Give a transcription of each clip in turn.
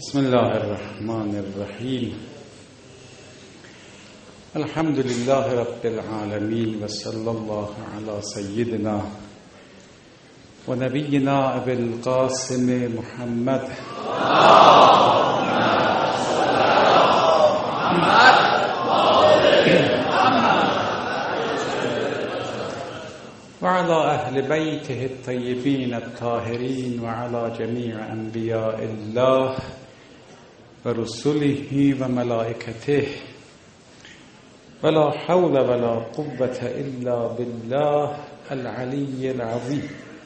بسم الله الرحمن الرحیم. الحمد لله رب العالمین و صلی الله علی سیدنا و نبینا ابی القاسم محمد و علی اهل بیته الطیبین الطاهرین و علی جمیع انبیاء الله و رسله و ملائکته ولا حول ولا قوة الا بالله العلی العظیم.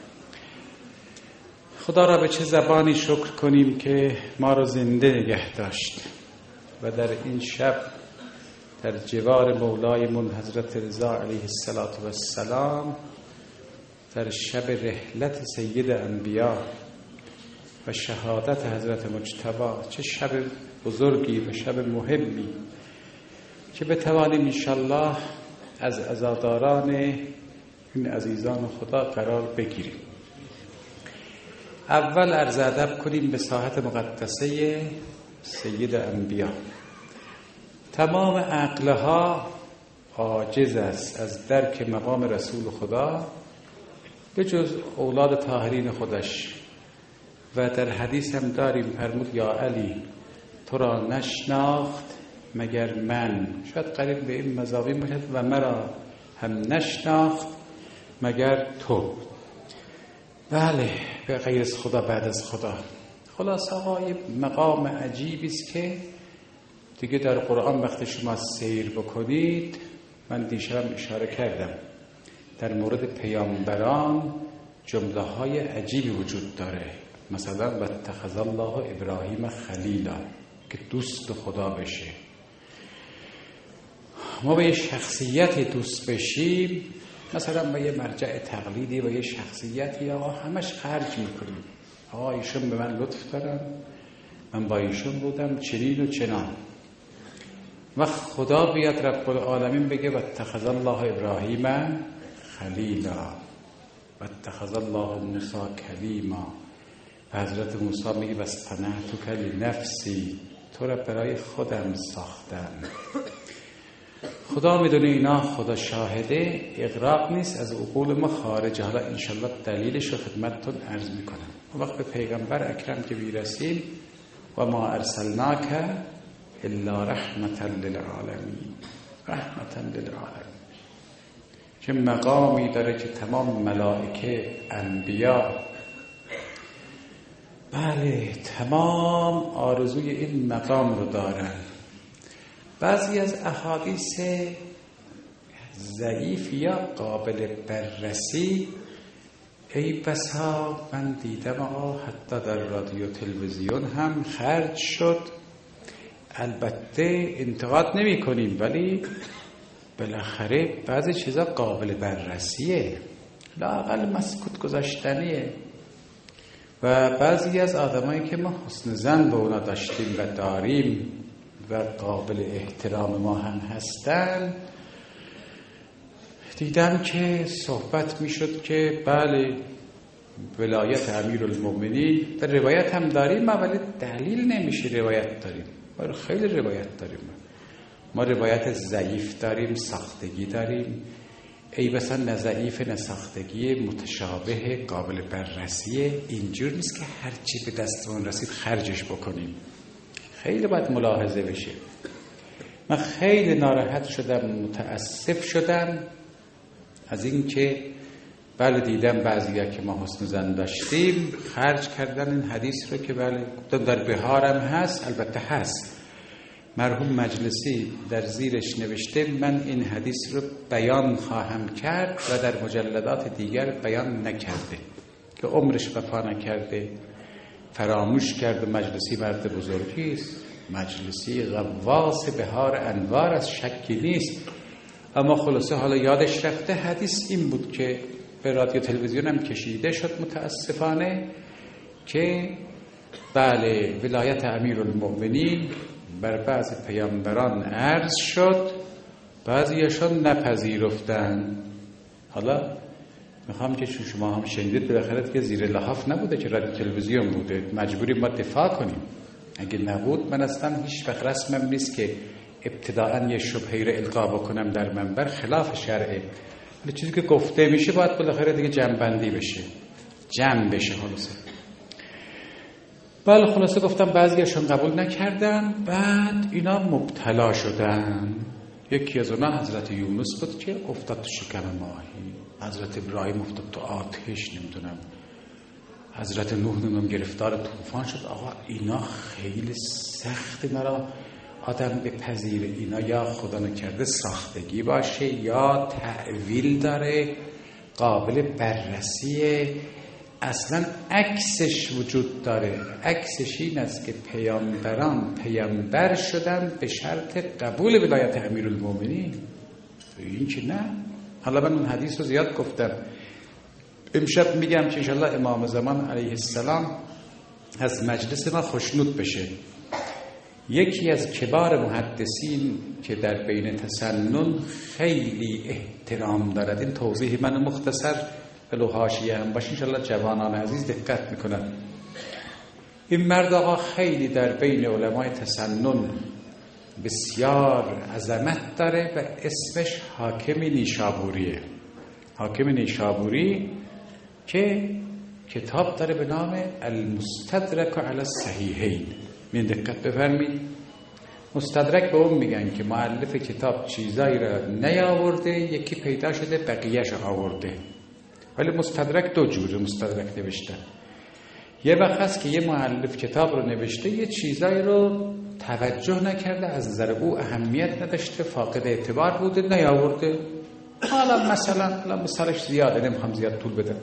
خدا را به چه زبانی شکر کنیم که ما را زنده نگه داشت و در این شب در جوار مولایمون حضرت رضا علیه السلام در شب رحلت سید انبیا و شهادت حضرت مجتبی، چه شب بزرگی و شب مهمی که بتوانیم انشالله از عزاداران این عزیزان خدا قرار بگیریم. اول عرض ادب کنیم به ساحت مقدسه سید انبیا. تمام عقلها عاجز است از درک مقام رسول خدا به جز اولاد طاهرین خودش، و در حدیث هم داریم فرمود یا علی تو را نشناخت مگر من، شاید قریب به این مضامین باشد، و مرا هم نشناخت مگر تو. بله، به غیر از خدا بعد از خدا. خلاص آقا مقام عجیبی است که دیگه در قرآن وقتی شما سیر بکنید، من دیشبم اشاره کردم در مورد پیامبران جمله های عجیبی وجود داره. مثلا واتخذ الله ابراهیم خلیلا، که دوست خدا بشه. ما به یه شخصیتی دوست بشیم، مثلا به یه مرجع تقلیدی و یه شخصیتی آقا همش خرج میکنیم. آقا ایشون به من لطف دارن، من با ایشون بودم چنین و چنان. و خدا بیاد رب العالمین بگه واتخذ الله ابراهیم خلیلا واتخذ الله موسی کلیما، و حضرت موسی میگه واصطنعتک لنفسی، تو را برای خودم ساختم. خدا میدونه اینا، خدا شاهده، اغراق نیست از عقول ما خارج. حالا انشالله دلیلش رو خدمتتون عرض میکنم. وقت به پیغمبر اکرم که بیرسیم و ما ارسلناک الا رحمتا للعالمین، رحمتا للعالمین، که مقامی داره که تمام ملائکه، انبیا، بله تمام آرزوی این مقام رو دارن. بعضی از احادیث ضعیف یا قابل بررسی ای بسا من دیدم آقا حتی در رادیو تلویزیون هم خرج شد. البته انتقاد نمی کنیم، ولی بالاخره بعضی چیزا قابل بررسیه، لااقل مسکوت گذاشتنیه. و بعضی از آدمایی که ما حسن ظن به اونا داشتیم و داریم و قابل احترام ما هم هستن، دیدم که صحبت میشد که بله ولایت امیرالمومنین در روایت هم داریم، ولی دلیل نمیشه روایت داریم. ما خیلی روایت داریم، ما روایت ضعیف داریم، ساختگی داریم. ای بسا نه ضعیف نه ساختگی، متشابه، قابل بررسیه. اینجور نیست که هرچی به دستمون رسید خرجش بکنیم. خیلی باید ملاحظه بشه. من خیلی ناراحت شدم، متاسف شدم از این که بله دیدم بعضیا که ما حسن ظن داشتیم خرج کردن این حدیث رو که بله در بهارم هست، البته هست. مرحوم مجلسی در زیرش نوشته من این حدیث رو بیان خواهم کرد و در مجلدات دیگر بیان نکرده، که عمرش وفا نکرده، فراموش کرد. و مجلسی مرد بزرگی است، مجلسی غواص بهار انوار است، شکی نیست. اما خلاصه حالا یادش رفته حدیث این بود که به رادیو تلویزیون هم کشیده شد متاسفانه، که بله ولایت امیرالمومنین بر بعض پیامبران عرض شد، بعضیشان نپذیرفتند. حالا میخوام که شما هم شنیدید بالاخره که زیر لحاف نبوده که رادیو تلویزیون بوده، مجبوریم ما دفاع کنیم. اگه نبود من اصلا هیچ وقت رسمم نیست که ابتداءً یه شبهه‌ای رو القا بکنم در منبر، خلاف شرعه. ولی چیزی که گفته میشه باید بالاخره دیگه جمع‌بندی بشه، جمع بشه. خلاصه گفتم بعضیشون قبول نکردن، بعد اینا مبتلا شدن. یکی از اونا حضرت یونس بود که افتاد تو شکم ماهی، حضرت ابراهیم افتاد تو آتش، نمیدونم حضرت نوح گرفتار طوفان شد. آقا اینا خیلی سخت، مرا آدم بپذیره. اینا یا خدا نکرده ساختگی باشه یا تأویل داره، قابل بررسیه، اصلا عکسش وجود داره. عکسش این است که پیامبران پیامبر شدن به شرط قبول ولایت امیرالمومنین. این که نه. حالا من اون حدیث رو زیاد گفتم، امشب میگم که انشالله امام زمان علیه السلام از مجلس ما خوشنود بشه. یکی از کبار محدثین که در بین تسنن خیلی احترام دارد، این توضیح من مختصر ولو حاشیه هم باشه انشالله جوانان عزیز دقت میکنن. این مرد آقا خیلی در بین علمای تسنن بسیار عظمت داره و اسمش حاکم نیشابوریه. حاکم نیشابوری که کتاب داره به نام المستدرک علی الصحیحین. من دقت بفرمید، مستدرک به اون میگن که مؤلف کتاب چیزایی را نیاورده، یکی پیدا شده بقیه‌اش آورده. ولی مستدرک دو جوره مستدرک نوشتن. یه وقت هست که یه مؤلف کتاب رو نوشته، یه چیزایی رو توجه نکرده، از نظر او اهمیت نداشته، فاقد اعتبار بوده، نیاورده. حالا مثالش زیاده، نمیخوام زیاد طول بدم.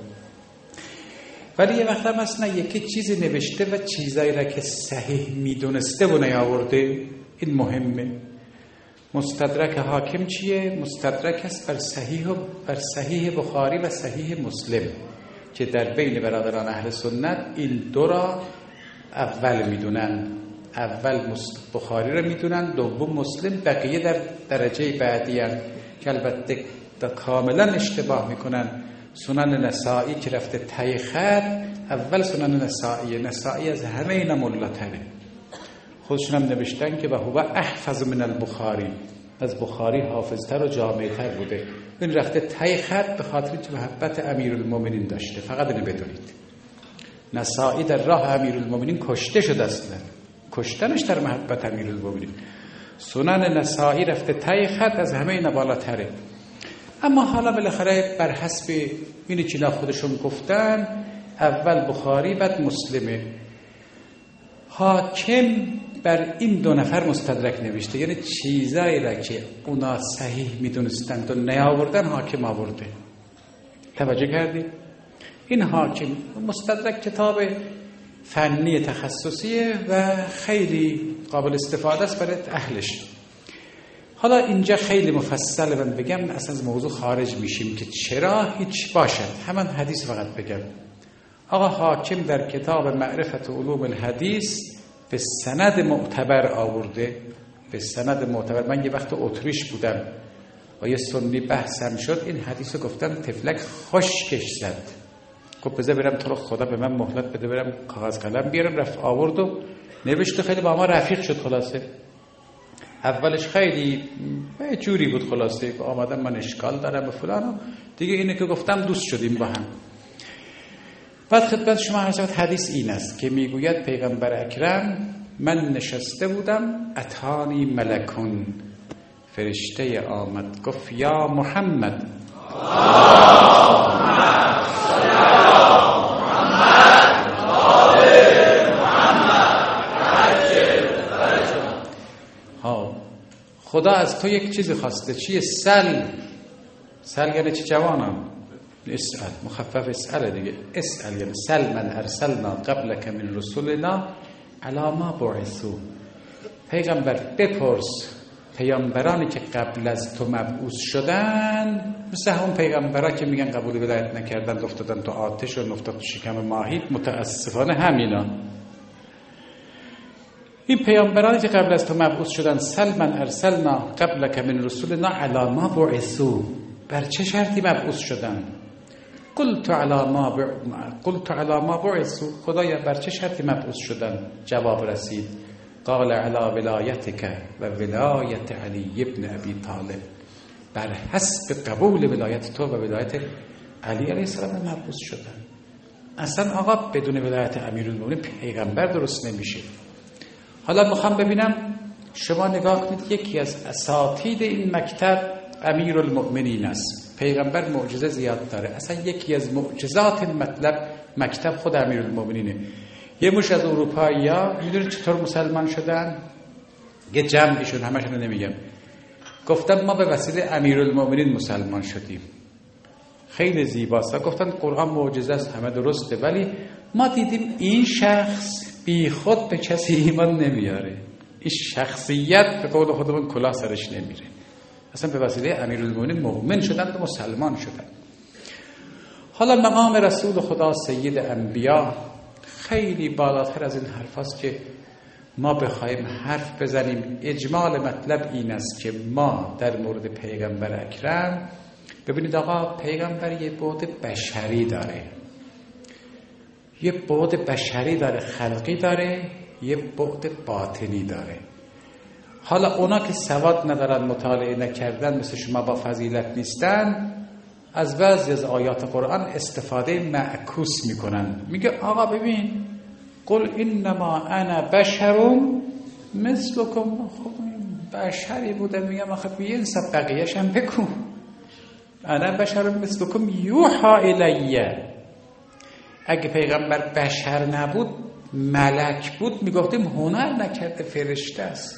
ولی یه وقت هم اصلا یکی چیزی نوشته و چیزایی را که صحیح میدونسته و نیاورده. این مهمه. مستدرک حاکم چیه؟ مستدرک است بر صحیح بخاری و صحیح مسلم که در بین برادران اهل سنت این دو را اول میدونن. اول بخاری را میدونن، دوم مسلم، بقیه در درجه بعدی هم که البته کاملا اشتباه میکنن. سنن نسائی که رفته ته خط، اول سنن نسائی از همه اینا ملاتره. خودشون هم نوشتن که و هو احفظ من البخاری، از بخاری حافظتر و جامعتر بوده. این رفته ته خط به خاطر که محبت امیرالمومنین داشته. فقط اینو بدونید، نسائی در راه امیرالمومنین کشته شد، اصلا کشتنش در محبت امیرالمومنین. سنن نسائی رفته ته خط، از همه اینا بالاتره. اما حالا بالاخره بر حسب اینی که خودشون گفتن، اول بخاری بعد مسلمه. حاکم بر این دو نفر مستدرک نوشته، یعنی چیزایی را که اونا صحیح میدونستند و نیاوردن حاکم آورده. توجه کردید؟ این حاکم مستدرک کتاب فنی تخصصیه و خیلی قابل استفاده است برای اهلش. حالا اینجا خیلی مفصل من بگم، اصلا از موضوع خارج میشیم که چرا هیچ باشد. همان حدیث فقط بگم. آقا حاکم در کتاب معرفت علوم الحدیث به سند معتبر آورده. به سند معتبر. من یه وقت اتریش بودم و یه سنی بحثم شد، این حدیث رو گفتم تفلک خشکش زد. گفت بذار برم تو رو خدا به من مهلت بده برم کاغذ قلم بیارم. رفت آورد و نوشت، خیلی با ما رفیق شد. خلاصه اولش خیلی جوری بود، خلاصه که آمدم من اشکال دارم به فلان، دیگه اینه که گفتم دوست شدیم با هم. بعد خدمت شما عرض شود حدیث این است که میگوید پیغمبر اکرم من نشسته بودم، اتانی ملکون، فرشته آمد گفت یا محمد خدا از تو یک چیزی خواسته. چیه؟ سل یعنی چی جوانم؟ اسأل، مخفف اسأل دیگه. اسأل یعنی سل من ارسلنا قبلک من رسولنا علی ما بعثوا. پیغمبر بپرس پیامبرانی که قبل از تو مبعوث شدن، مثل همون پیغمبرا که میگن قبول ولایت نکردن افتادن تو آتش و افتاد تو شکم ماهی، متاسفانه همینا. این پیامبرانی که قبل از تو مبعوث شدن، سل من ارسلنا قبلک من رسولنا علی ما بعثوا، بر چه شرطی مبعوث شدن؟ قلت علی ما بعثوا، خدایا بر چه شرطی مبعوث شدن؟ جواب رسید قال علی ولایتک و ولایت علی ابن ابی طالب، بر حسب قبول ولایت تو و ولایت علی علیه السلام مبعوث شدن. اصلا آقا بدون ولایت امیرالمومنین پیغمبر درست نمیشه. حالا میخوام ببینم شما نگاه کنید، یکی از اساتید این مکتب امیرالمومنین است. پیغمبر معجزه زیاد داره، اصلا یکی از معجزات این مکتب خود امیرالمومنینه. یه مش از اروپایی‌ها میدونید چطور مسلمان شدن؟ یه جمعیشون، همشون نمیگم، گفتن ما به وسیله امیرالمومنین مسلمان شدیم. خیلی زیباست. گفتن قرآن معجزه است، همه درسته، ولی ما دیدیم این شخص بی خود به کسی ایمان نمیاره، این شخصیت به قول خودمون کلاه سرش نمیره. اصلا به وسیله امیرالمومنین مؤمن شدن و مسلمان شدن. حالا مقام رسول خدا سید انبیا خیلی بالاتر از این حرف است که ما بخوایم حرف بزنیم. اجمال مطلب این است که ما در مورد پیغمبر اکرم، ببینید آقا، پیغمبر یه بعد بشری داره، یه بعد بشری داره، خلقی داره، یه بعد باطنی داره. حالا اونا که سواد ندارن، مطالعه نکردن، مثل شما با فضیلت نیستن، از بعضی از آیات قرآن استفاده معکوس میکنن. میگه آقا ببین، قل انما انا بشر مثلکم. خب بشری بوده، میگم آخه بینصف بقیه‌ش هم بکن. انا بشر مثلکم یوحا الیه. اگه پیغمبر بشر نبود، ملک بود، میگفتیم هنر نکرده، فرشته است.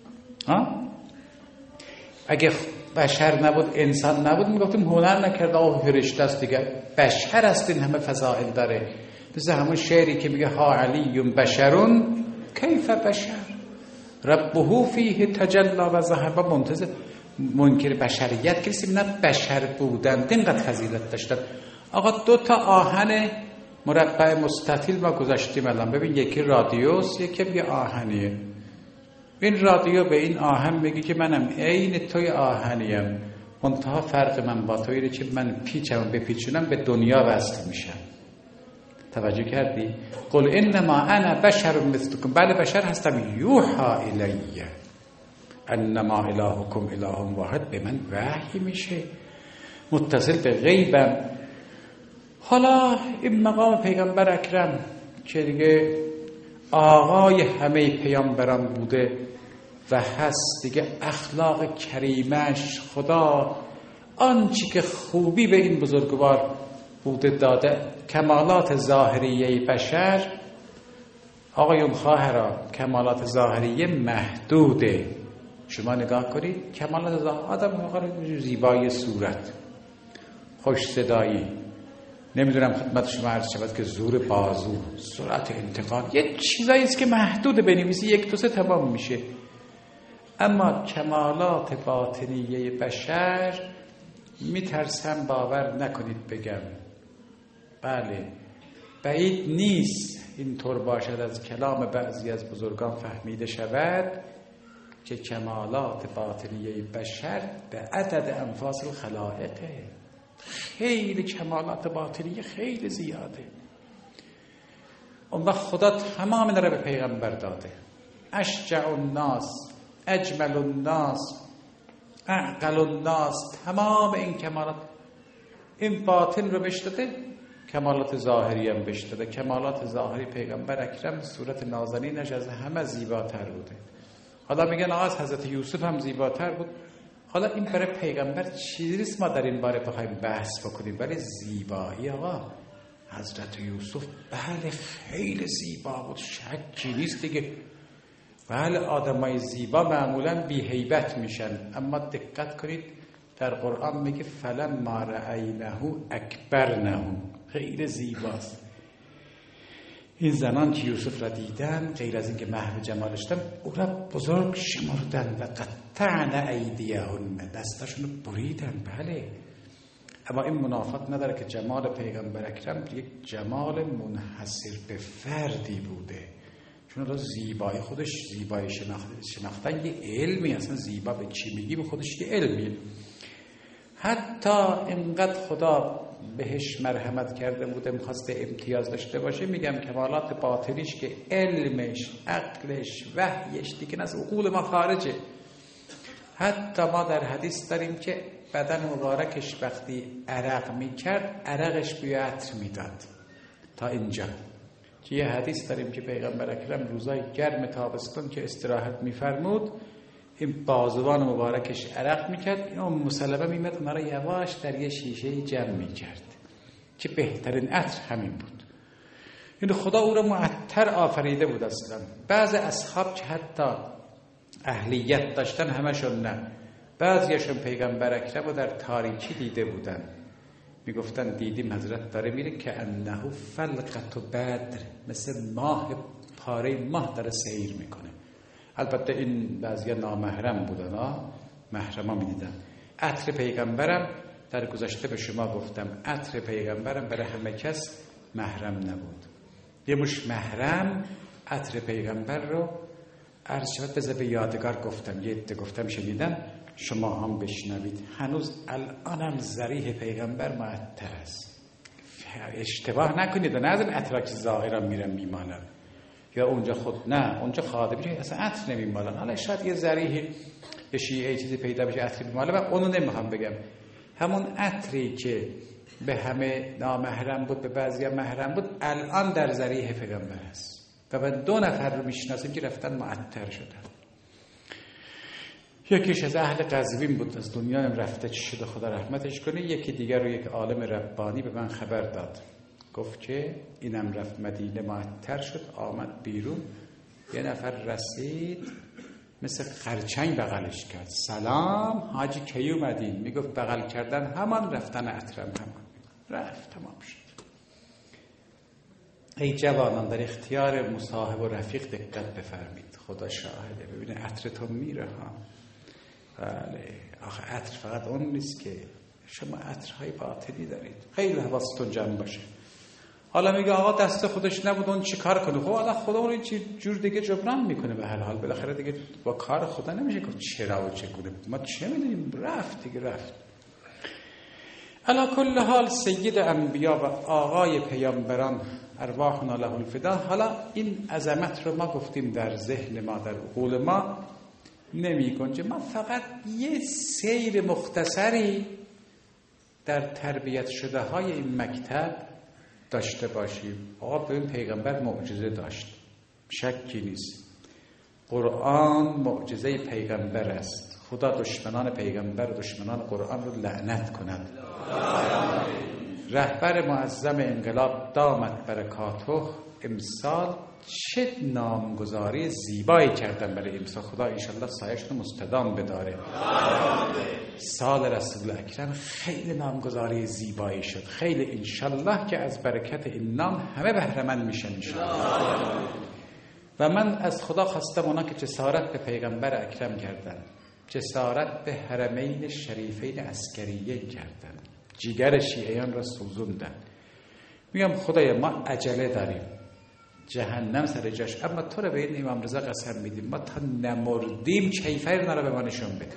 اگه بشر نبود، انسان نبود، میگفتیم هنر نکرده، فرشته است دیگه. بشر است، این همه فضائل داره. مثل همون شعری که میگه ها علی بشرون کیف بشر ربه فیه تجلا و ذهب. منتظر منکر بشریت کسی نه بشر بودن، اینقدر فضیلت داشتن. آقا 2 آهن مربع مستطیل ما گذاشتیم الان، ببین، یکی رادیوس، یکی یه آهنیه. این رادیو به این آهن میگه که منم عین توی آهنیم، منتها فرق من با تویی که من پیچم بپیچونم به دنیا وصل میشم. توجه کردی؟ قل انما انا بشر مثلکم. بله بشر هستم. یوحا الیه انما الهکم اله واحد. به من وحی میشه، متصل به غیبم. حالا این مقام پیغمبر اکرم که دیگه آقای همه پیامبران بوده و هست دیگه، اخلاق کریمش، خدا آنچه که خوبی به این بزرگوار بوده داده، کمالات ظاهریه بشر. آقایون خواهران، کمالات ظاهریه محدوده. شما نگاه کنید، کمالات ظاهری آدم زیبایی صورت، خوش صدایی، نمیدونم خدمت شما عرض شود که زور بازو، سرعت انتقال، یه چیزایی است که محدوده، بنویسی 1 2 3 تمام میشه. اما کمالات باطنیه بشر میترسم باور نکنید بگم، بله بعید نیست اینطور باشد از کلام بعضی از بزرگان فهمیده شود که کمالات باطنیه بشر به عدد انفاس الخلائقه. خیلی کمالات باطنیه خیلی زیاده. اون وقت خدا تمام اینا رو به پیغمبر داده. اشجع الناس، اجمل الناس، اعقل الناس، تمام این کمالات، این باطن رو بهش داده، کمالات ظاهری هم بهش داده. کمالات ظاهری پیغمبر اکرم صورت نازنینش از همه زیباتر بوده. حالا میگن آقا از حضرت یوسف هم زیباتر بود. حالا این برای پیغمبر چیزی نیست ما در این باره بخوایم بحث بکنیم، ولی زیبایی آقا حضرت یوسف بله خیلی زیبا بود، شکی نیست دیگه. بله آدمای زیبا معمولا بی هیبت میشن، اما دقت کنید در قرآن میگه فلما رأینه اکبرنه، خیلی زیباست. این زنان که یوسف را دیدن، غیر از اینکه محو جمالش داشتن، او را بزرگ شمردن و قطعن ایدیهن، دستاشون رو بریدن. بله، اما این منافات نداره که جمال پیغمبر اکرم یک جمال منحصر به فردی بوده، چون الله زیبایی خودش، زیبایی شناختن یه علمی، اصلا زیبا به چی میگی به خودش یه علمیه. حتی اینقدر خدا بهش مرحمت کرده بوده، میخواسته امتیاز داشته باشه، میگم کمالات باطنیش که علمش، عقلش، وحیش دیگه از عقول ما خارجه. حتی ما در حدیث داریم که بدن مبارکش وقتی عرق میکرد عرقش بوی عطر میداد. تا اینجا که یه حدیث داریم که پیغمبر اکرم روزای گرم تابستون که استراحت میفرمود این بازوان مبارکش عرق میکرد، این مسلمه میمد اونا را یواش در یه شیشه جمع میکرد که بهترین عطر همین بود. این خدا او را معطر آفریده بود اصلا. بعض اصحاب که حتی اهلیت داشتن همشون نه، بعضیشون پیغمبر اکرم رو در تاریکی دیده بودن، میگفتن دیدیم حضرت داره میره که انه فلقة بدر، مثل ماه، پاره ماه داره سیر میکنه. البته این بعضیا نامحرم بودن، محرما میدیدن. عطر پیغمبرم در گذشته به شما گفتم، عطر پیغمبرم برای همه کس محرم نبود. یه مش محرم عطر پیغمبر رو عرض شد بذار به یادگار گفتم، یه عده گفتم شنیدم، شما هم بشنوید. هنوز الانم ذریح پیغمبر معطر است، اشتباه نکنید. نه از این عطر که ظاهرا میرن میمالن، یا اونجا خود نه، اونجا خادمی اصلا عطر نمیمالن. حالا شاید یه ذریح یه شیعه چیزی پیدا بشه عطر میماله، و اونو نمیخوام بگم. همون عطری که به همه نامحرم بود، به بعضی محرم بود، الان در ذریح پیغمبر است. و من 2 نفر رو میشناسیم که رفتن معطر شدن. یکیش از اهل قزوین بود، از دنیا هم رفته، چی شده خدا رحمتش کنه. یکی دیگر رو یک عالم ربانی به من خبر داد، گفت که اینم رفت مدینه معطر شد، آمد بیرون، یه نفر رسید مثل خرچنگ بغلش کرد، سلام حاجی کی اومدین؟ میگفت بغل کردن همان، رفتن عطرم همان. رفت تمام شد. ای جوانان در اختیار مصاحب و رفیق دقت بفرمید، خدا شاهده. ببینه عطرتون میره ها. بله آخه عطر فقط اون نیست که، شما عطرهای باطنی دارید، خیلی حواستون جمع باشه. حالا میگه آقا دست خودش نبود اون چی کار کنه؟ خب حالا خدا اون چی جور دیگه جبران میکنه به هر حال، بالاخره دیگه با کار خدا نمیشه که چرا و چگونه، ما چه میدونیم، رفت دیگه رفت. علی کل حال سید انبیا و آقای پیامبران ارواحنا له الفدا. حالا این عظمت رو ما گفتیم در ذهن ما، در عقول ما نمی گنجه. ما فقط یه سیر مختصری در تربیت شده های این مکتب داشته باشیم. آقا به این پیغمبر معجزه داشت، شکی نیست. قرآن معجزه پیغمبر است. خدا دشمنان پیغمبر و دشمنان قرآن رو لعنت کند. رهبر معظم انقلاب دامت برکاته امسال چه نامگذاری زیبایی کردن برای امسال. خدا انشالله سایه‌شون مستدام بداره. سال رسول اکرم خیلی نامگذاری زیبایی شد، خیلی انشالله که از برکت این نام همه بهره‌مند میشن انشالله. و من از خدا خواستم اونا که جسارت به پیغمبر اکرم کردن، جسارت به حرمین شریفین عسکریین کردن، جیگر شیعیان را سوزوندن. میگم خدایا ما عجله داریم، جهنم سر جاش، اما تو رو به این امام رضا قسم میدیم ما تا نمردیم کیفر اینا رو به ما نشون بده.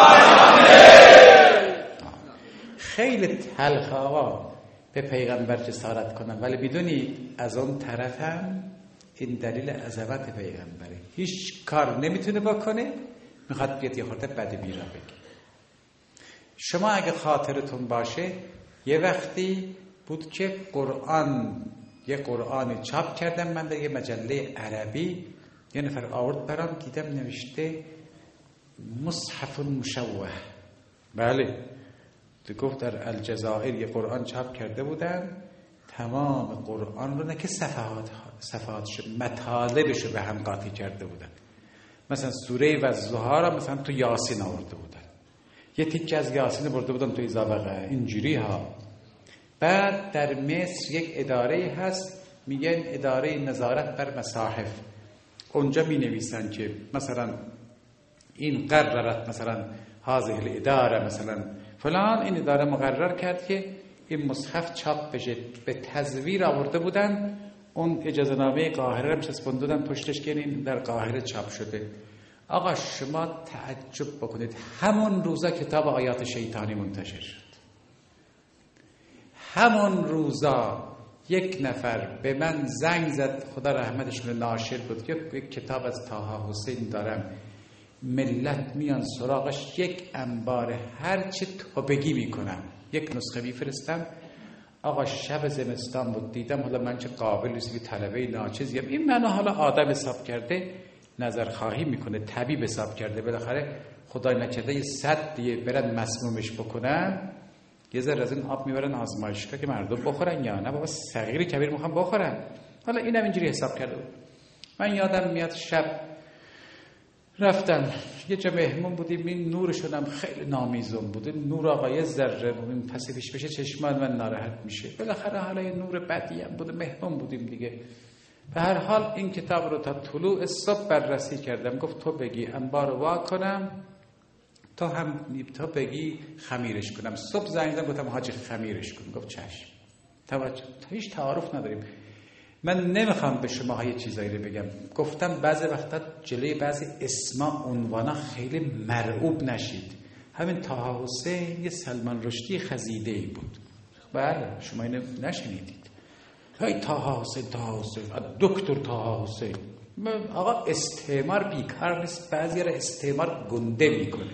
خیلی تلخ آقا به پیغمبر جسارت کنن، ولی بدونید از اون طرف هم این دلیل عظمت پیغمبره. هیچ کار نمیتونه بکنه، میخواد بیاد یه خورده بد بیرا بگه. شما اگه خاطرتون باشه یه وقتی بود که یه قرآن چاپ کردم من در یه مجله عربی، یه نفر آورد برام، دیدم نوشته مصحف مشوه. بله تو گفت در الجزائر یه قرآن چاپ کرده بودن، تمام قرآن رو نه که صفحاتش مطالبش رو به هم قاطی کرده بودن. مثلا سوره و الضحی مثلا تو یاسین آورده بودن، یه تیکه از یاسین برده بودن تو ایزابقه، اینجوری ها. بعد در مصر یک اداره هست میگن اداره نظارت بر مصاحف، اونجا می نویسن که مثلا این قررت، مثلا هذه الاداره، مثلا فلان این اداره مقرر کرد که این مصحف چاپ بشه. به تزویر آورده بودن، اون اجازه نامه قاهره رو چسبوندن پشتش که این در قاهره چاپ شده. آقا شما تعجب بکنید، همون روزا کتاب آیات شیطانی منتشر شد، همون روزا یک نفر به من زنگ زد، خدا رحمتشون، ناشر بود، یک کتاب از طه حسین دارم، ملت میان سراغش، یک انبار هرچی تو بگی میکنم، یک نسخه میفرستم. آقا شب زمستان بود، دیدم حالا من چه قابل نیستی، طلبه ناچیزیم، این منو حالا آدم حساب کرده، نظر خواهی میکنه، طبیب حساب کرده، بالاخره خدای نکرده یه صد دیگه برن مسمومش بکنن، یه ذره از این آب میبرن آزمایشگاه که مردم بخورن یا نه، بابا صغیر کبیر میخوام بخورن. حالا اینم اینجوری حساب کرده بود. من یادم میاد شب رفتم یه جا مهمون بودیم، این نورشون هم خیلی نامیزون بوده، نور آقای ذره بود، پس پیش بشه چشمان من ناراحت میشه، بالاخره حالا یه نور بدی هم بوده، مهمون بودیم دیگه. به هر حال این کتاب رو تا طلوع صبح بررسی کردم. گفت تو بگی انبار وا کنم، تا بگی خمیرش کنم. صبح زنگ زدم گفتم حاجی خمیرش کن. گفت چشم. توجه، تا هیچ تعارف نداریم. من نمیخوام به شما های چیزایی رو بگم. گفتم بعضی وقتا جلوی بعضی اسما عنوانا خیلی مرعوب نشید. همین طه حسین یه سلمان رشدی خزیده ای بود. بله شما اینو نشنیدید. های طه حسین دکتر طه حسین. آقا استعمار بیکار نیست، بعضی را استعمار گنده میکنه.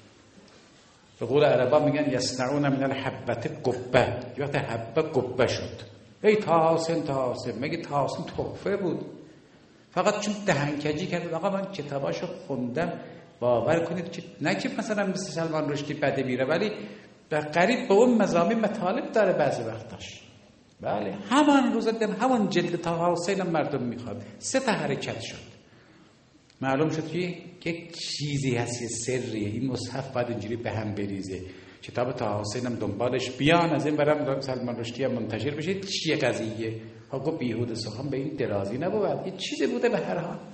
به قول عربا میگن یصنعون من الحبة قبه، یا حبه قبه شد. ای طه حسین مگه طه حسین تحفه بود؟ فقط چون دهنکجی کرد. آقا من کتاباشو خوندم، باور کنید که نه که مثلا مثل سلمان رشدی بده میره، ولی به قریب به اون مضامین مطالب داره بعضی وقتاش. بله همان روز دن همون جلد طه حسین مردم میخواد. 3 تا حرکت شد، معلوم شد که یک چیزی هست، یه سریه، این مصحف باید اینجوری به هم بریزه. کتاب طه حسین هم دنبالش بیان، از این برم سلمان رشدی هم منتشر بشه. چیه قضیه؟ ها گفت بیهوده سخن به این درازی نبود، یه چیزی بوده به هر حال.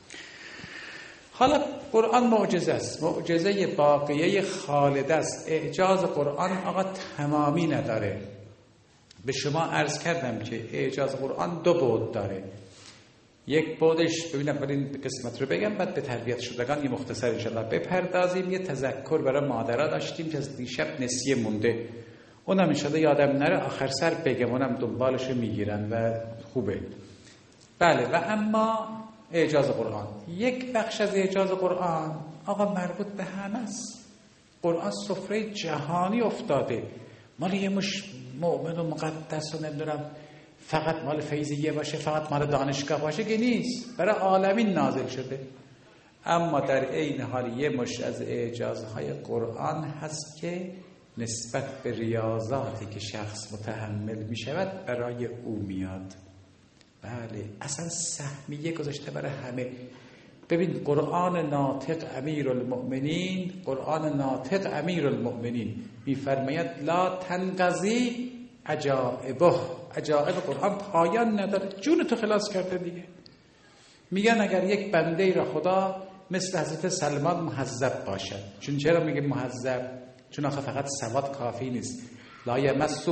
حالا قرآن معجزه است، معجزه باقیه خالده است. اعجاز قرآن آقا تمامی نداره. به شما عرض کردم که اعجاز قرآن 2 بعد داره. یک بعدش ببینم، ولی این قسمت رو بگم بعد به تربیت شدگان یه مختصر انشالله بپردازیم. یه تذکر برای مادرها داشتیم که از دیشب نسیه مونده، اونم انشالله یادم نره آخر سر بگم، اونم دنبالش میگیرن و خوبه. بله و اما اعجاز قرآن، یک بخش از اعجاز قرآن آقا مربوط به همه است. قرآن سفره جهانی افتاده، مال یه مش مؤمن و مقدس و نمیدونم فقط مال فیضیه باشه، فقط مال دانشگاه باشه که نیست، برای عالمین نازل شده. اما در عین حال یه مش از اعجازهای قرآن هست که نسبت به ریاضاتی که شخص متحمل می شود برای او میاد. بله اصلا سهمیه گذاشته برای همه. ببین قرآن ناطق امیرالمؤمنین، قرآن ناطق امیرالمؤمنین میفرماید لا تنقضی عجائبه، عجائب قرآن پایان نداره. جون تو خلاص کرده دیگه. میگن اگر یک بنده ای را خدا مثل حضرت سلمان مهذب باشد. چرا میگه مهذب؟ چون آخه فقط سواد کافی نیست. لا یمسه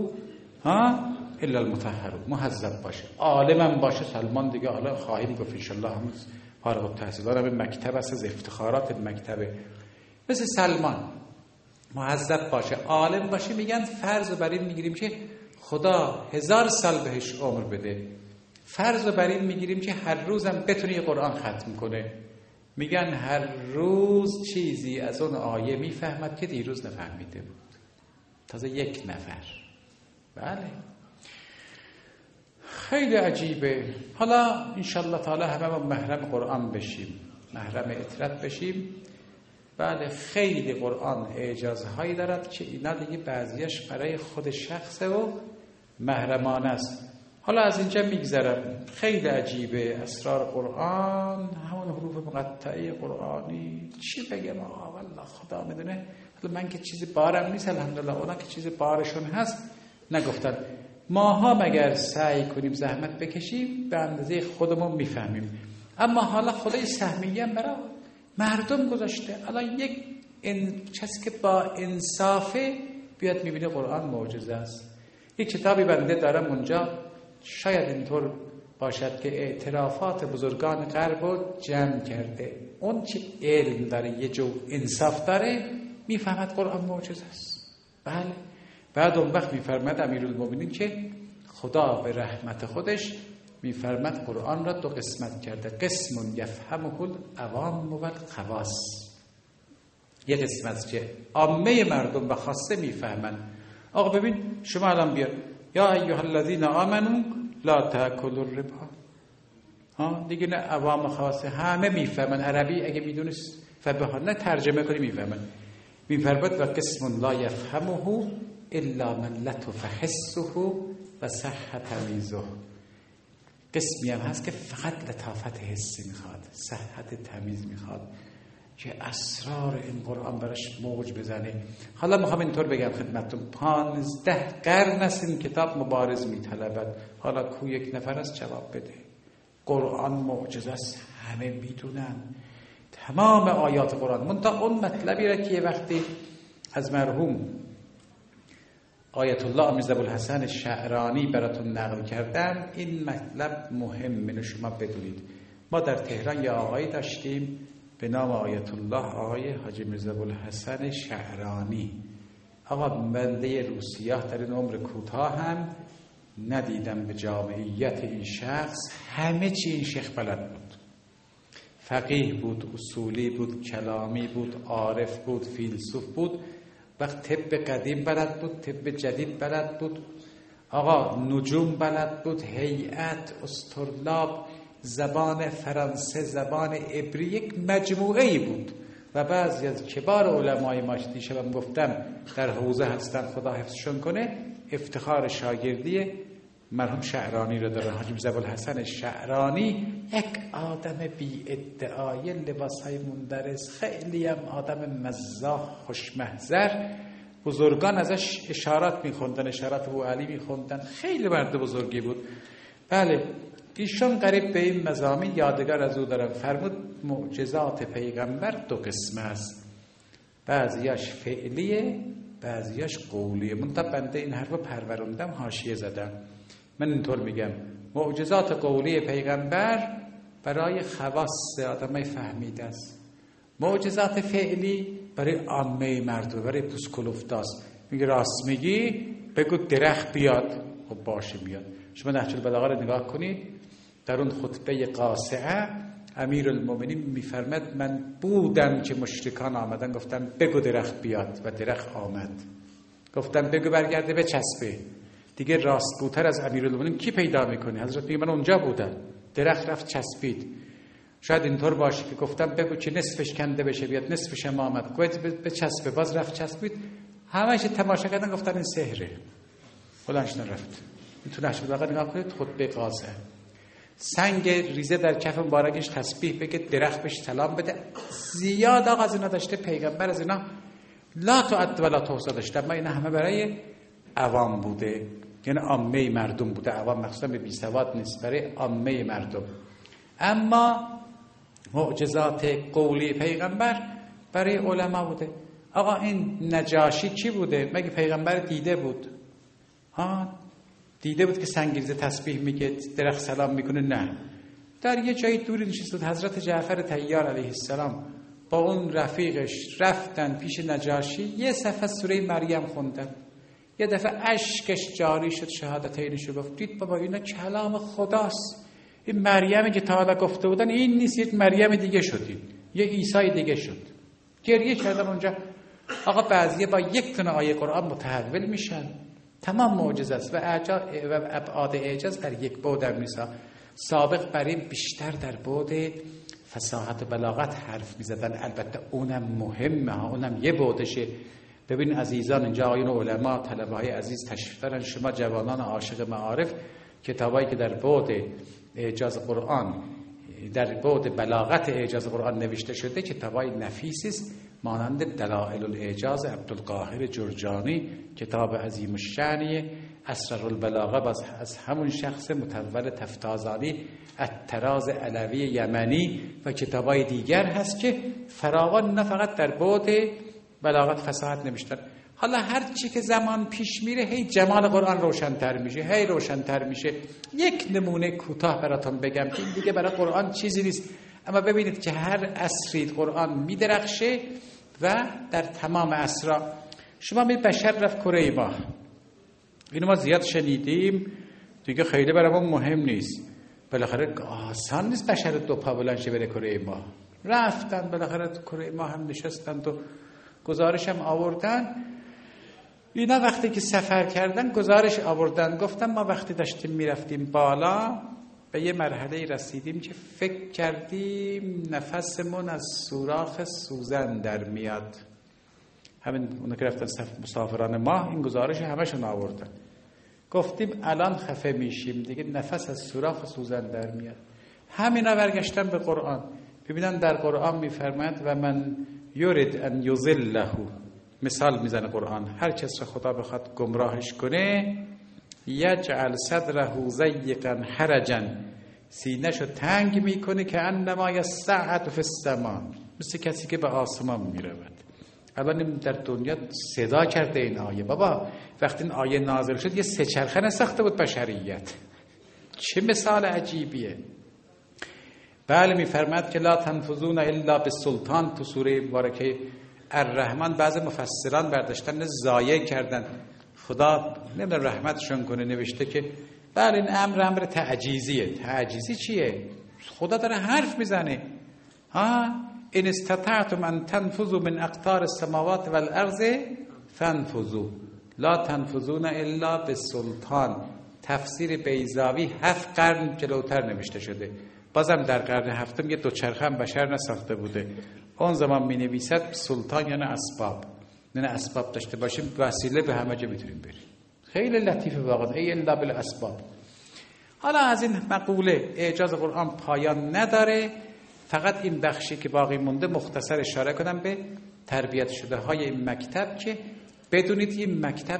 الا المطهرون، مهذب باشه، عالمم باشه. سلمان دیگه حالا خواهیم گفت انشالله هم فارغ التحصیلان هم مکتب است، از افتخارات مکتبه. مثل سلمان مهذب باشه، عالم باشه. میگن فرض بر این میگیریم که خدا 1000 سال بهش عمر بده، فرض بر این میگیریم که هر روزم بتونه قرآن ختم کنه. میگن هر روز چیزی از اون آیه میفهمد که دیروز نفهمیده بود، تازه 1 نفر. بله خیلی عجیبه. حالا انشالله تعالی همه محرم قرآن بشیم، محرم اطرت بشیم. بله خیلی قرآن اعجازهایی دارد که اینا دیگه بعضیش برای خود شخصه و محرمانه است. حالا از اینجا میگذرم. خیلی عجیبه اسرار قرآن، همون حروف مقطعه قرآنی. چی بگم آقا والله خدا میدونه. من که چیزی بارم نیست الحمدلله، اونا که چیزی بارشون هست نگفتن. ماها مگر سعی کنیم زحمت بکشیم به اندازه خودمون میفهمیم. اما حالا خدای سهمیه برای مردم گذاشته. الان یک کسی که با انصافه بیاد میبینه قرآن معجزه است. یک کتابی بنده دارم اونجا، شاید اینطور باشد که اعترافات بزرگان غرب رو جمع کرده. اون که علم داره، یه جو انصاف داره، میفهمد قرآن معجزه است. بله بعد اون وقت میفرماد امیرالمومنین که خدا به رحمت خودش میفرماد قرآن را 2 قسمت کرده، قسم یفهمه العوام و الخواص. یه قسمت که عامه مردم و خاصه میفهمن. آقا ببین شما الان بیا یا ایها الذین آمنو لا تاکلوا الربا، دیگه نه عوام خاصه، همه میفهمن. عربی اگه میدونست فبهانه ترجمه کنی میفهمن. میفرماد و قسم لا یفهمه الا من لطف حسه و صح تمیزه. قسمی هم هست که فقط لطافت حسی میخواد، صحت تمیز میخواد که اسرار این قرآن براش موج بزنه. حالا میخوام اینطور بگم خدمتتون، 15 قرن است این کتاب مبارز میطلبد. حالا کو یک نفر است جواب بده. قرآن معجزه است، همه میدونن تمام آیات قرآن. منتها اون مطلبی را که وقتی از مرحوم آیت الله میرزا ابوالحسن شعرانی براتون نقل کردم، این مطلب مهمه شما بدونید. ما در تهران یه آقایی داشتیم به نام آیت الله، آقای حاجی میرزا ابوالحسن شعرانی. آقا بنده روسیاه در این عمر کوتاه هم ندیدم به جامعیت این شخص. همه چی این شیخ بلد بود. فقیه بود، اصولی بود، کلامی بود، عارف بود، فیلسوف بود. وقت طب قدیم بلد بود، طب جدید بلد بود. آقا نجوم بلد بود، هیئت، اسطرلاب، زبان فرانسه، زبان عبری، یک مجموعه‌ای بود. و بعضی از کبار علمای ما دیشبم گفتم در حوزه هستن، خدا حفظشون کنه، افتخار شاگردی مرحوم شعرانی رو دارن. حاجی میرزا ابوالحسن شعرانی یک آدم بی ادعای، لباسهای مندرس، خیلی هم آدم مزاح خوشمحضر. بزرگان ازش اشارات میخوندن، اشارات ابو علی میخوندن، خیلی مرد بزرگی بود. بله ایشون قریب به این مضامین یادگار از او دارم. فرمود معجزات پیغمبر 2 قسم است، بعضیاش فعلیه بعضیاش قولیه. منتها بنده این حرفو پروروندم، حاشیه زدم. من اینطور میگم معجزات قولی پیغمبر برای خواص آدمای فهمیده است، معجزات فعلی برای عامه مردم، برای پوسکلوفتاست. میگه راست میگی، بگو درخت بیاد. خب باشه میاد. شما نهج البلاغه رو نگاه کنید، در اون خطبه قاصعه امیرالمومنین میفرماد من بودم که مشرکان آمدن گفتن بگو درخت بیاد و درخت آمد. گفتن بگو برگرده بچسبه. دیگه راستگوتر از امیرالمومنین کی پیدا میکنه؟ حضرت میگه من اونجا بودم، درخت رفت چسبید. شاید اینطور باشه که گفتم بگو که نصفش کنده بشه بیاد، نصفش هم آمد، گفت بچسبه، باز رفت چسبید. همه‌اش تماشا کردن، گفتن این سحره، بلندش نرفت. میتونه نهج البلاغه نگاه کنید، خطبه قاصعه. سنگ ریزه در کف مبارکش تسبیح بگه، درخت بهش سلام بده. زیاد آغاز اینا داشته پیغمبر، از اینا لا تعد ولا تحصی داشته. اما این همه برای عوام بوده، یعنی عامه مردم بوده. عوام مخصوصا به بی سواد نیست، برای عامه مردم. اما معجزات قولی پیغمبر برای علما بوده. آقا این نجاشی چی بوده؟ مگه پیغمبر دیده بود؟ دیده بود که سنگریزه تسبیح میگه، درخت سلام میکنه؟ نه. در یه جایی دوری نشست حضرت جعفر طیار علیه السلام با اون رفیقش رفتن پیش نجاشی، یه صفحه سوره مریم خوندن. یه دفعه اشکش جاری شد، شهادتینشو گفت. دید بابا اینا کلام خداست، این مریمی که تا حالا گفته بودن این نیست، یک مریم دیگه شدید، یه عیسی دیگه شد. گریه کردن اونجا. آقا بعضیه با یک تونه آیه قرآن متحول میشن. تمام معجزه است و ابعاد اعجاز در یک بعد میسا. سابق برای بیشتر در بعد فصاحت و بلاغت حرف میزدن. البته اونم مهمه، اونم یه بعدشه. ببین عزیزان، اینجا آیون علما، طلبه های عزیز تشریف دارن. شما جوانان عاشق معارف، کتابایی که در بعد اعجاز قرآن، در بعد بلاغت اعجاز قرآن نوشته شده، کتابای نفیسی است، مانند دلائل الاعجاز عبدالقاهر جرجانی، کتاب عظیم الشأنی. اسرار البلاغه از همون شخص متول تفتازانی الطراز علوی یمنی و کتابای دیگر هست که فراوان نه فقط در بعد بلاغت فصاحت نوشتن. حالا هر چی که زمان پیش میره هی جمال قرآن روشن‌تر میشه، هی روشن‌تر میشه. یک نمونه کوتاه براتون بگم که این دیگه برای قرآن چیزی نیست، اما ببینید که هر عصری قرآن میدرخشه و در تمام عصرها. شما می بشر رفت کره ماه، اینو ما زیاد شنیدیم دیگه، خیلی برامون مهم نیست. بالاخره آسان نیست بشر دو پا بلند شه بره کره ماه. رفتن بالاخره کره ماه هم نشستن و گزارش هم آوردن. اینا وقتی که سفر کردن گزارش آوردن، گفتم ما وقتی داشتیم میرفتیم بالا به یه مرحله رسیدیم که فکر کردیم نفسمون از سوراخ سوزن در میاد. همین اونا که رفتن مسافران ماه این گزارش همشون آوردن. گفتیم الان خفه میشیم دیگه، نفس از سوراخ سوزن در میاد. همینا برگشتن به قرآن، ببینن در قرآن میفرماد و من یرید ان یضله، مثال میزنه قرآن، هر کس را خدا بخواد گمراهش کنه، یجعل صدره ضیقا حرجا، سینه‌شو تنگ میکنه که انما یصعد فی السما، مثل کسی که به آسمان میرود. الان در دنیا صدا کرده این آیه. بابا وقتی این آیه نازل شد یه سه چرخه نساخته بود بشریت. چه مثال عجیبیه. بله میفرماد که لا تنفذون الا بالسلطان. تو سوره مبارکه الرحمن بعضی مفسران برداشتن ضایع کردن، خدا نمیدونه رحمتشون کنه، نوشته که بله این امر تعجیزیه. تعجیزی چیه؟ خدا داره حرف میزنه. ان استطعتم ان تنفذوا من اقطار السماوات والارض فانفذوا لا تنفذون الا بالسلطان. تفسیر بیضاوی 7 قرن جلوتر نوشته شده، بازم در قرن هفتم یه دوچرخه هم بشر نساخته بوده. اون زمان می نویسد سلطان یعنی اسباب، نه اسباب داشته باشیم وسیله به همه جا میتونیم بریم. خیلی لطیفه واقعا، ای الا بالاسباب. حالا از این مقوله اعجاز قرآن پایان نداره، فقط این بخشی که باقی مونده مختصر اشاره کنم به تربیت شده های این مکتب، که بدونید این مکتب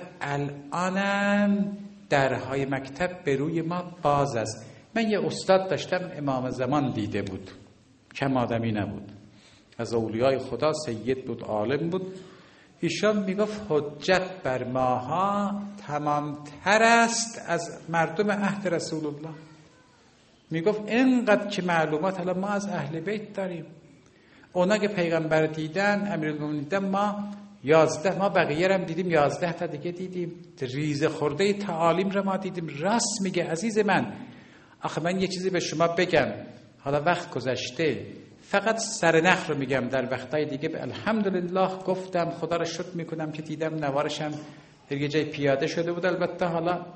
الانم درهای مکتب به روی ما باز است. من یه استاد داشتم امام زمان دیده بود، کم آدمی نبود، از اولیای خدا، سید بود، عالم بود. ایشان میگفت حجت بر ماها تمامتر است از مردم عهد رسول الله. میگفت اینقدر که معلومات الان ما از اهل بیت داریم. اونا که پیغمبر دیدن، امیرالمومنین دیدن، ما 11، ما بقیه هم دیدیم، 11 تا دیگه دیدیم. ریزه خورده تعالیم رو ما دیدیم. راست میگه عزیز من. آخه من یه چیزی به شما بگم، حالا وقت گذشته، فقط سرنخ رو میگم، در وقتای دیگه به الحمدلله گفتم، خدا رو شکر میکنم که دیدم نوارشم یه جای پیاده شده بود. البته حالا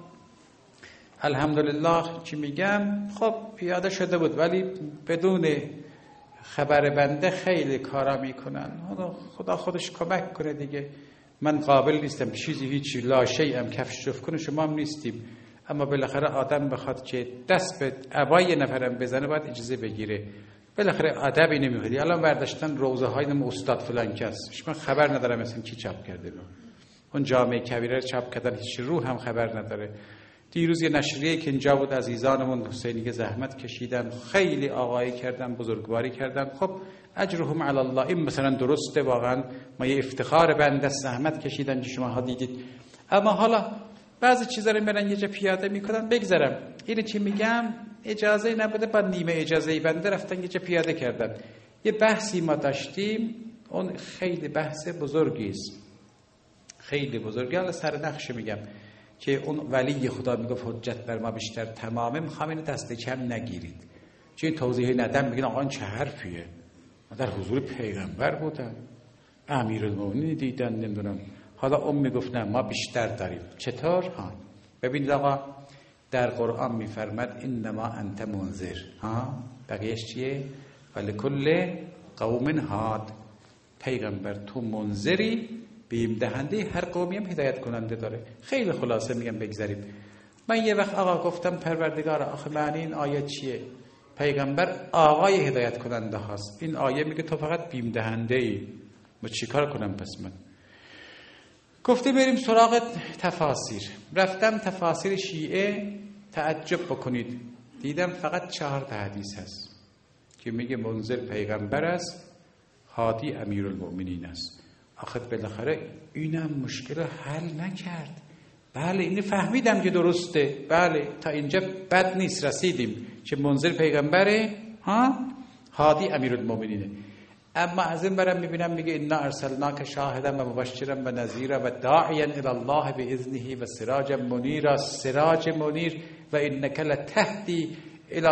الحمدلله چی میگم، خب پیاده شده بود، ولی بدون خبر بنده خیلی کارا میکنن. خدا خودش کمک کنه دیگه. من قابل نیستم چیزی، هیچی، لا شیئم کفش جفت کنه، شما هم نیستیم. اما بالاخره آدم بخواد که دست به عبای نفرم بزنه باید اجازه بگیره. بالاخره ادبی نمیخواد. الان برداشتن روزه های استاد فلان کس، من خبر ندارم مثلا کی چاپ کرده. اون جامعه کبیره رو چاپ کردن، هیچ رو هم خبر نداره. دیروز یه نشریه که اینجا بود، عزیزانمون حسینی که زحمت کشیدن، خیلی آقایی کردن، بزرگواری کردن. خب اجرهم علی الله. این مثلا درسته، واقعا ما یه افتخار بنده، زحمت کشیدن که شما ها دیدید. اما حالا بعضی چیزا رو میرن یه جا پیاده میکنن. بگذارم اینو چی میگم، اجازه نبوده، با نیمه اجازه بنده رفتن یه جا پیاده کردن. یه بحثی ما داشتیم، اون خیلی بحث بزرگی است، خیلی بزرگی. حالا سر نقش میگم که اون ولی خدا میگفت حجت بر ما بیشتر تمامه. میخوام اینو دست کم نگیرید، چون این توضیح ندم میگن آقا این چه حرفیه. ما در حضور پیغمبر بودن، امیرالمومنین دیدن، نمیدونم. حالا اون میگفت نه ما بیشتر داریم. چطور؟ ببینید آقا در قرآن میفرماد انما انت منذر. بقیهش چیه؟ ولکل قوم هاد. پیغمبر تو منذری، بیم دهنده هر قومی هم هدایت کننده داره. خیلی خلاصه میگم بگذاریم. من یه وقت آقا گفتم پروردگار آخه معنی این آیه چیه؟ پیغمبر آقای هدایت کننده هاست، این آیه میگه تو فقط بیم دهنده ای. ما چیکار کنم پس من؟ گفته بریم سراغ تفاسیر. رفتم تفاسیر شیعه، تعجب بکنید، دیدم فقط 4 تا حدیث هست که میگه منذر پیغمبر است، هادی امیرالمومنین است. آخه بالاخره اینم مشکل حل نکرد. بله اینو فهمیدم که درسته، بله تا اینجا بد نیست، رسیدیم که منذر پیغمبره، هادی امیرالمومنینه. اما از این برم میبینم میگه انا ارسلناک شاهدا و مبشرا و نذیرا و داعیا الی الله باذنه و سراجا منیرا. سراج منیر و انک لتهدی الى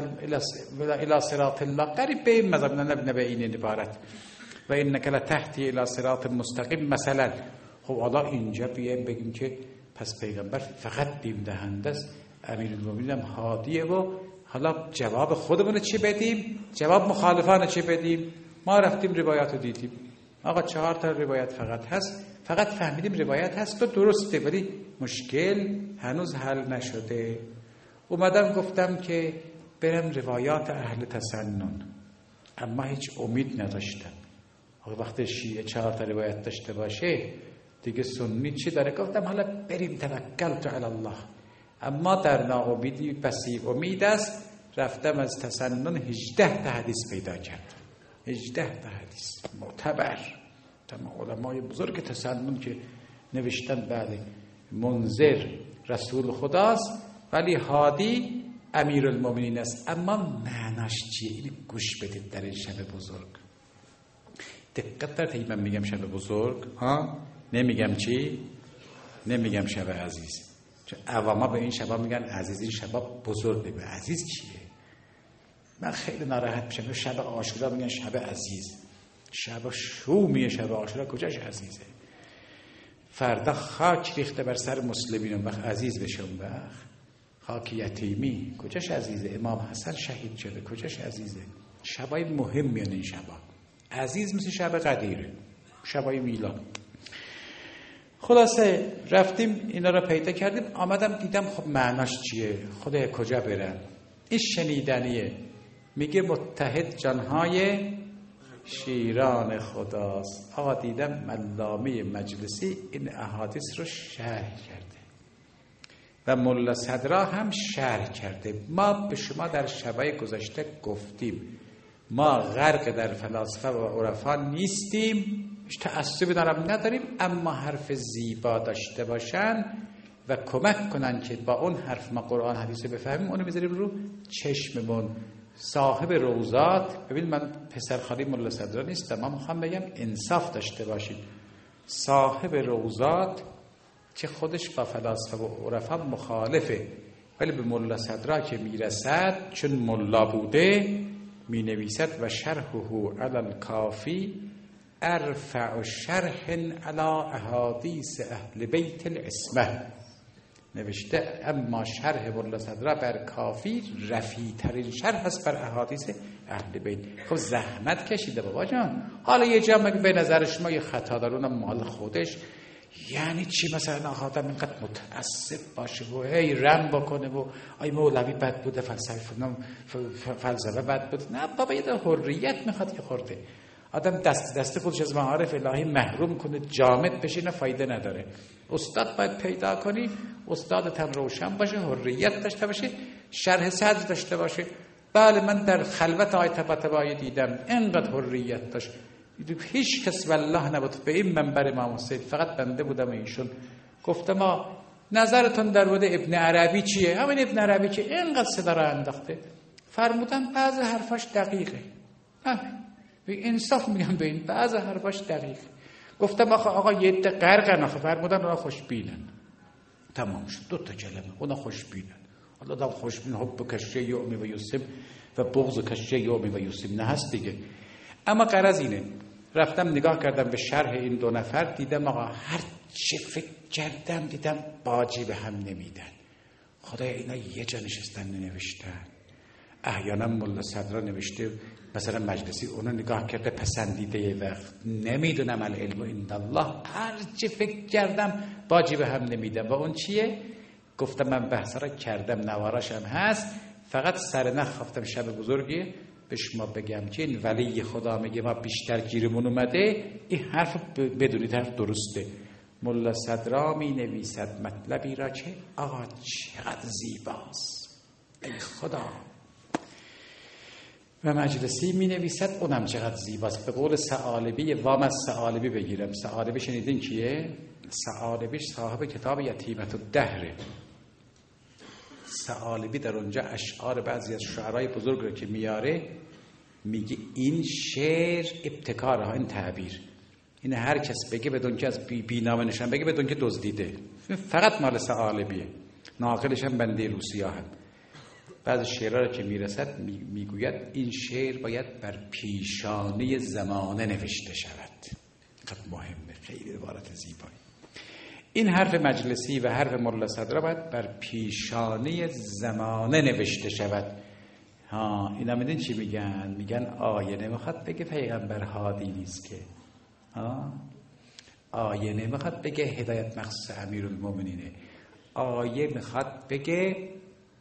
صراط الله. قریب به این مذهب نه به این عبارت و انک لتهدی الی صراط مستقیم. مثلا خب حالا اینجا بیایم بگیم که پس پیغمبر فقط بیم دهنده است، امیرالمومنین هم هادیه و حالا جواب خودمون چی بدیم؟ جواب مخالفان چی بدیم؟ ما رفتیم روایت رو دیدیم، آقا 4 تا روایت فقط هست، فقط فهمیدیم روایت هست و درسته، ولی مشکل هنوز حل نشده. اومدم گفتم که برم روایات اهل تسنن، اما هیچ امید نداشتم. وقتی شیعه 4 تا روایت داشته باشه دیگه سنی چی داره؟ گفتم حالا بریم توکلت علی الله. اما در ناامیدی بسی امید است، رفتم از تسنن 18 تا حدیث پیدا کردم. 18 تا حدیث معتبر، تمام علمای بزرگ تسنن که نوشتن بله منذر رسول خداست ولی هادی امیرالمومنین است. اما معناش چیه؟ این گوش بدید در این شب بزرگ. دقت دارید من میگم شب بزرگ نمیگم چی؟ نمیگم شب عزیز، چون عواما به این شبا میگن عزیز، این شبا بزرگه. به عزیز چیه؟ من خیلی ناراحت میشم. شب عاشورا میگن شب عزیز، شب شومیه. شب عاشورا کجاش عزیزه؟ فردا خاک ریخته بر سر مسلمین، اون وقت عزیز بشه. اون وقت خاک یتیمی کجاش عزیزه؟ امام حسن شهید شده کجاش عزیزه؟ شبای مهم میان این شبا. عزیز مثل شب قدیره، شبای میلاد. خلاصه رفتیم اینا رو پیدا کردیم، آمدم دیدم خب معناش چیه؟ خدای کجا برم؟ این شنیدنیه. میگه متحد جانهای شیران خداست. آقا دیدم ملامه مجلسی این احادیث رو شرح کرده و ملا صدرا هم شرح کرده. ما به شما در شبای گذشته گفتیم ما غرق در فلاسفه و عرفا نیستیم، هیچ تعصبی دارم نداریم، اما حرف زیبا داشته باشن و کمک کنن که با اون حرف ما قرآن حدیث رو بفهمیم، اونو میذاریم رو چشممون. صاحب روزات، ببین من پسرخالی ملا صدرا نیستم، من میخوام بگم انصاف داشته باشید. صاحب روزات که خودش با فلاسفه و عرفا مخالفه، ولی به ملا صدرا که میرسد چون ملا بوده مینویسد و شرحه علی الکافی ارفع شرح علی احادیث اهل بیت العصمه. نوشته اما شرح ملا صدرا بر کافی رفیع ترین شرح است بر احادیث اهل بیت. خب زحمت کشیده بابا جان. حالا یه جمعه به نظر شما یه خطا داره اونم مال خودش، یعنی چی مثلا آدم اینقدر متعصب باشه و هی رم بکنه و آی مولوی بد بوده، فلسفه بد بوده؟ نه بابا، یه حریت میخواد که خورده آدم دست خودش از معارف الهی محروم کنه، جامد بشه، نه فایده نداره. استاد باید پیدا کنی، استادت هم روشن باشه، حریت داشته باشه، شرح صدر داشته باشه. بله من در خلوت آیت طباطبایی دیدم اینقدر حریت داشت، هیچ کس والله نبود. به این منبر امام حسین فقط بنده بودم ایشون. گفتم ما نظرتون در مورد ابن عربی چیه؟ همین ابن عربی که اینقدر صدا را انداخته، فرمودن بعض حرفاش دقیقه. انصاف میگم به این، بعض حرفاش دقیقه. گفتم آقا یه عده غرقن، فرمودن اونا خوشبینن. تمام شد، 2 تا کلمه، اونا خوشبینن. حالا آدم خوشبین حب کشه یومی و یوسف و بغض کشه یومی و یوسف نه هست دیگه. اما غرض اینه، رفتم نگاه کردم به شرح این 2 نفر، دیدم آقا هر چی فکر کردم دیدم باجی به هم نمیدن. خدای اینا یه جا نشستن ننوشتن. احیانا ملا صدرا نوشته مثلا مجلسی اونو نگاه کرده پسندیده وقت نمیدونم العلم عند الله، هر چی فکر کردم باجی به هم نمیدن. و اون چیه؟ گفتم من بحث را کردم، نواراش هم هست، فقط سر نخوافتم شب بزرگی به شما بگم که این ولی خدا میگه ما بیشتر گیرمون اومده. این حرف بدونید حرف درسته. ملا صدرا می نویسد مطلبی را که آقا چقدر زیباست ای خدا، و مجلسی می نویسد اونم چقدر زیباست. به قول ثعالبی، وام از ثعالبی بگیرم. ثعالبی شنیدین کیه؟ ثعالبی صاحب کتاب یتیمت الدهر. ثعالبی در اونجا اشعار بعضی از شعرهای بزرگ رو که میاره میگه این شعر ابتکاره، این تعبیر، این هر کس بگه بدون که از بینامه نشان بگه بدون که دزدیده، فقط مال ثعالبیه، ناقلش هم بنده روسیا هم. بعض شعرها که میرسد میگوید این شعر باید بر پیشانه زمانه نوشته شود. خیلی مهمه، خیلی عبارت زیبایی. این حرف مجلسی و حرف ملا صدرا باید بر پیشانه زمانه نوشته شود. اینا میدین چی میگن؟ میگن آیه نمیخواد بگه پیغمبر هادی نیست که، آیه نمیخواد بگه هدایت مخصوص امیرالمومنینه، آیه میخواد بگه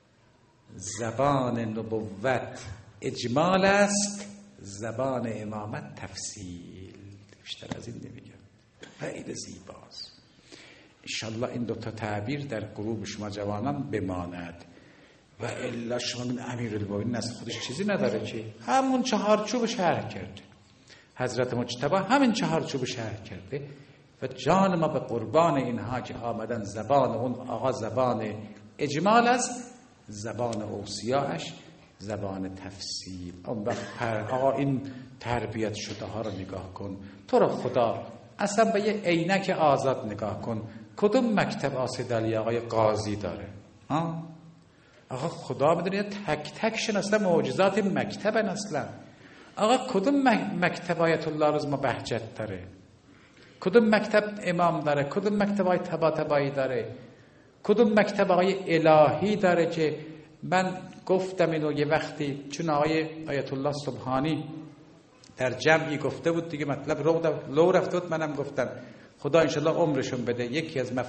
زبان نبوت اجمال است، زبان امامت تفصیل. بیشتر از این نمیگم. خیلی زیباست. انشالله این دوتا تعبیر در قلوب شما جوانان بماند. و الا شما من امیرالمومنین از خودش چیزی نداره که همون چهارچوب شرح کرده. حضرت مجتبی همین چهارچوب شرح کرده و جان ما به قربان اینها که آمدن. زبان اون آقا زبان اجمال است، زبان اوصیاش زبان تفصیل. اون وقت آقا این تربیت شده ها رو نگاه کن، تو رو خدا اصلا به یه عینک آزاد نگاه کن. کدوم مکتب آسید علی آقای قاضی داره؟ آقا خدا میدونه تک تک شناسته معجزات مکتبن اصلا. آقا کدوم مکتب آیت الله رضا بهجت داره؟ کدوم مکتب امام داره؟ کدوم مکتب های طباطبایی داره؟ کدوم مکتب های الهی داره؟ که من گفتم اینو یه وقتی، چون آیت الله سبحانی در جمعی گفته بود دیگه، مطلب لو رفته بود، منم گفتم خدا انشالله عمرشون بده. یکی از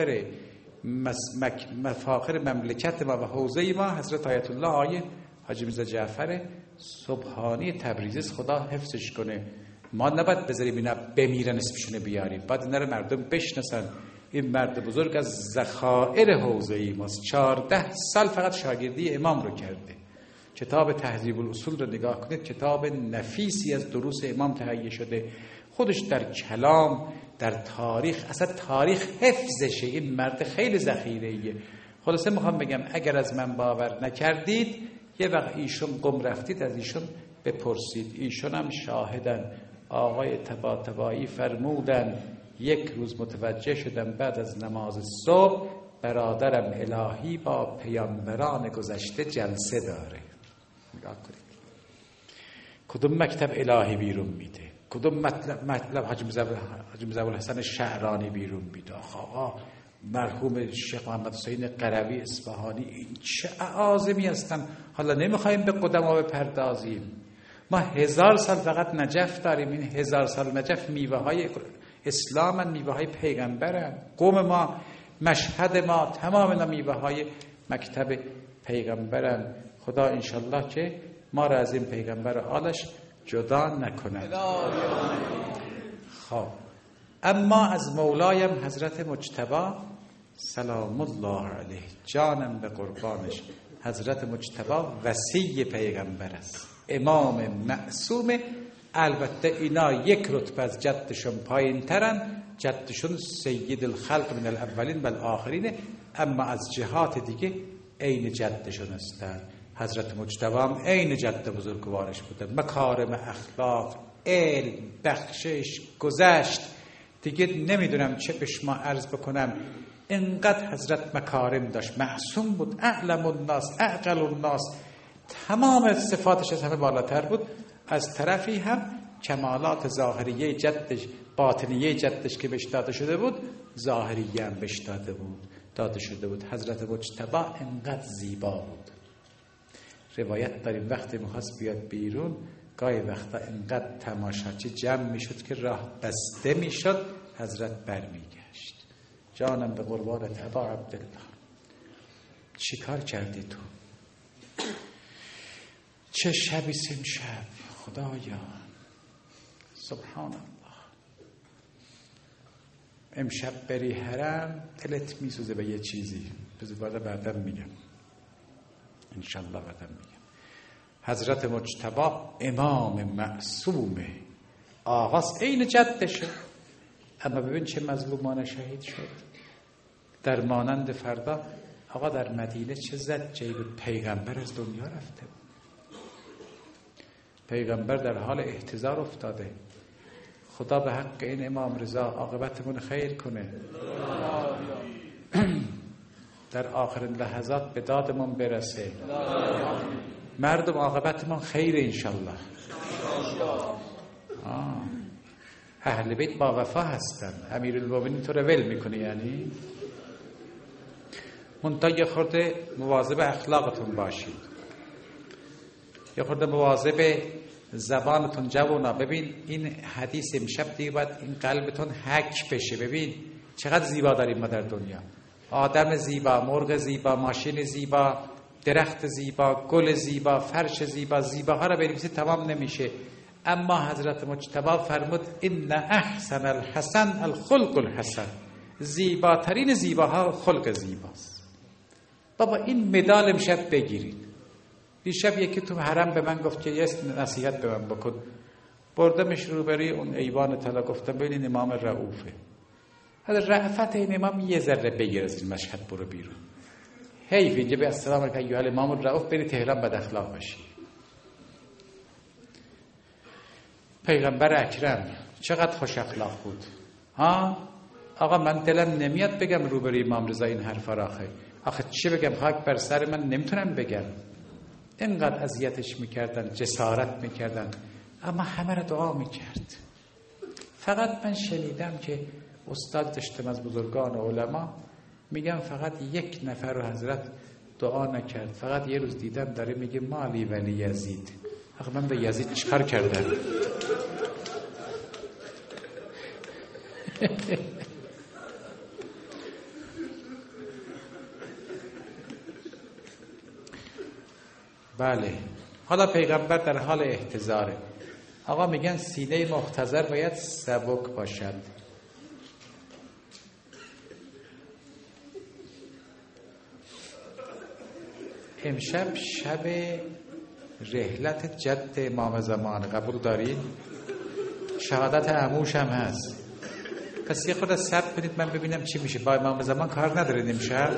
مفاخر مملکت ما و حوزه ما حضرت آیت الله آیه حاجی میرزا جعفر سبحانی تبریزی، خدا حفظش کنه. ما نباید بذاریم اینا بمیرن اسمشونه بیاریم، باید اینا رو مردم بشناسن. این مرد بزرگ از ذخایر حوزه ای ماست. 14 سال فقط شاگردی امام رو کرده. کتاب تهذیب الاصول رو نگاه کنید، کتاب نفیسی از دروس امام تهیه شده. خودش در کلام، در تاریخ، اصلا تاریخ حفظشه. این مرد خیلی ذخیره‌ایه. خلاصه میخوام بگم اگر از من باور نکردید، یه وقت ایشون گم رفتید از ایشون بپرسید. ایشون هم شاهدن. آقای طباطبایی فرمودن یک روز متوجه شدم بعد از نماز صبح برادرم الهی با پیامبران گذشته جلسه داره. نگاه کنید کدوم مکتب الهی بیرون میده، کدوم مطلب حاجی میرزا ابوالحسن شعرانی بیرون میده. آقا مرحوم شیخ محمد حسین قروی اصفهانی، این چه اعاظمی هستن. حالا نمیخوایم به قدما بپردازیم. ما 1000 سال فقط نجف داریم. این 1000 سال نجف میوه های اسلام، میوه های پیغمبرن. قوم ما، مشهد ما، تمام اینا میوه های مکتب پیغمبرن. خدا انشالله که ما را از این پیغمبر آلش جدا نکنه. خب اما از مولایم حضرت مجتبی سلام الله علیه، جانم به قربانش. حضرت مجتبی وصی پیغمبر است، امام معصوم. البته اینا یک رتبه از جدشون پایین ترن، جدشون سید الخلق من الاولین و الاخرین، اما از جهات دیگه عین جدشون هستن. حضرت مجتبی هم عین جد بزرگوارش بودن. مکارم اخلاق، علم، بخشش، گذشت، دیگه نمیدونم چه به شما عرض بکنم. اینقدر حضرت مکارم داشت، معصوم بود، اعلم الناس، اعقل الناس، تمام صفاتش از همه بالاتر بود. از طرفی هم کمالات ظاهریه جدش، باطنیه جدش که بهش داده شده بود، ظاهریه هم بهش داده شده بود. حضرت مجتبی اینقدر زیبا بود. روایت داریم وقتی میخواست بیاد بیرون، گاهی وقتا اینقدر تماشاچی جمع میشد که راه بسته میشد، حضرت برمیگشت. جانم به قربانت ابا عبدالله، چی کار کردی تو؟ چه شبی امشب خدایا، سبحان الله. امشب بری حرم دلت میسوزه به یه چیزی، بذار بعدا میگم، انشالله بعدا میگم. حضرت مجتبی امام معصومه، آغاز عین جدشه، اما ببین چه مظلومانه شهید شد. در مانند فردا آقا در مدینه چه زجه‌ای بود، پیغمبر از دنیا رفته بود. پیغمبر در حال احتضار افتاده. خدا به حق این امام رضا عاقبتمون خیر کنه، در آخرین لحظات به دادمون برسه. مردم عاقبتمون خیر انشالله. اهل بیت با وفا هستن. امیرالمومنین تو رو ول میکنه، یعنی منتها یه خورده مواظب اخلاقتون باشید، یه خورده مواظب زبانتون. جوانا ببین این حدیث امشب دیگه باید این قلبتون حک بشه. ببین چقدر زیبا داریم ما در دنیا، آدم زیبا، مرغ زیبا، ماشین زیبا، درخت زیبا، گل زیبا، فرش زیبا. زیباها رو بنویسید تمام نمیشه. اما حضرت مجتبی فرمود ان احسن الحسن الخلق الحسن، زیباترین زیباها خلق زیباست. بابا این مدال امشب بگیرید. دیشب یکی تو حرم به من گفت که یه نصیحت به من بکن. بردمش روبروی اون ایوان طلا، گفتم ببین امام رؤوفه، حالا رأفت این امام یه ذره بگیر از این مشهد، برو بیرون. حیف اینجا به السلام علیکم ایها الامام الرؤوف بری تهران بد اخلاق باشی. پیغمبر اکرم چقدر خوش اخلاق بود. آقا من دلم نمیاد بگم روبروی امام رضا این حرفا را. آخه چه بگم؟ خاک بر سر من نمیتونم بگم. اینقدر اذیتش میکردن، جسارت میکردن، اما همه را دعا میکرد. فقط من شنیدم که استاد داشتم از بزرگان و علما میگم فقط یک نفر رو حضرت دعا نکرد. فقط یه روز دیدم داره میگه مالی ولی یزید. آخه من به یزید چیکار کردم؟ بله. حالا پیغمبر در حال احتضاره. آقا میگن سینه محتضر باید سبک باشد. امشب شب رحلت جد امام زمان، قبول دارید؟ شهادت عموش هم هست. پس یه خود صبر کنید من ببینم چی میشه. با امام زمان کار ندارید امشب؟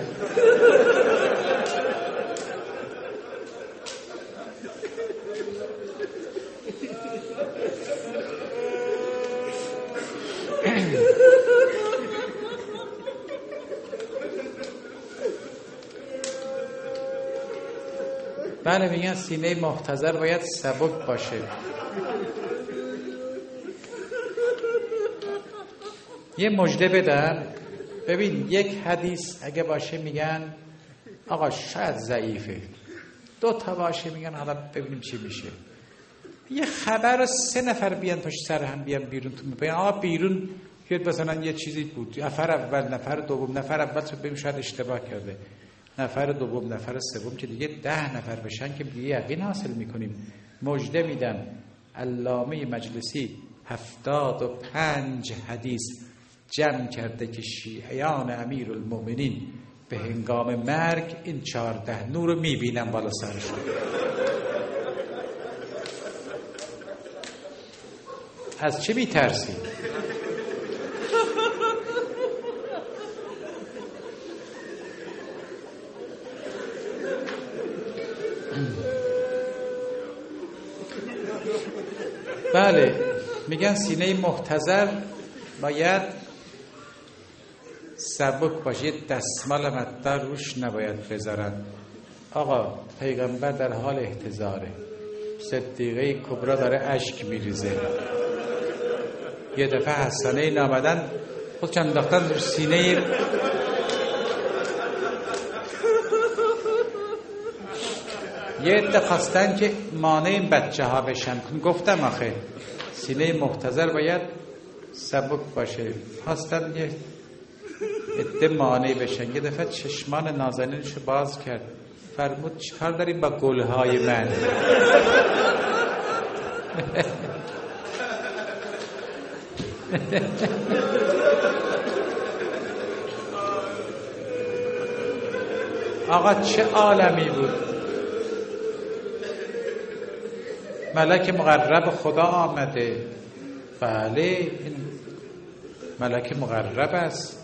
بله میگن سینه محتضر باید سبک باشه. یه مژده بدم. ببین یک حدیث اگه باشه میگن آقا شاید ضعیفه، 2 تا باشه میگن حالا ببینیم چی میشه. یه خبر رو 3 نفر بیان پشت سر هم بیان بیرون، تو میگن آقا بیرون که مثلا یه چیزی بود، نفر اول، نفر دوم، نفر اول تو ببین شاید اشتباه کرده، نفر دوم، نفر سوم که دیگه 10 نفر بشن که دیگه یقین حاصل میکنیم. مژده میدم علامه مجلسی 75 حدیث جمع کرده که شیعیان امیرالمومنین به هنگام مرگ این 14 نور رو میبینم بالا سرشون. از چه میترسی؟ بله میگن سینه محتضر باید سبک باشه، دستمال مطر روش نباید بذارن. آقا پیغمبر در حال احتضاره، صدیقه کبرا داره اشک میریزه. یه دفعه حسنه نامدن خود چند انداختن رو سینه یه عده خواستن که مانع این بچه ها بشن. گفتم آخه سینه محتضر باید سبک باشه. خواستن یه عده مانع بشن. یه دفعه چشمان نازنینشو باز کرد، فرمود چیکار داریم با گلهای من؟ آقا چه عالمی بود. ملک مقرب خدا آمده. بله این ملک مقرب است،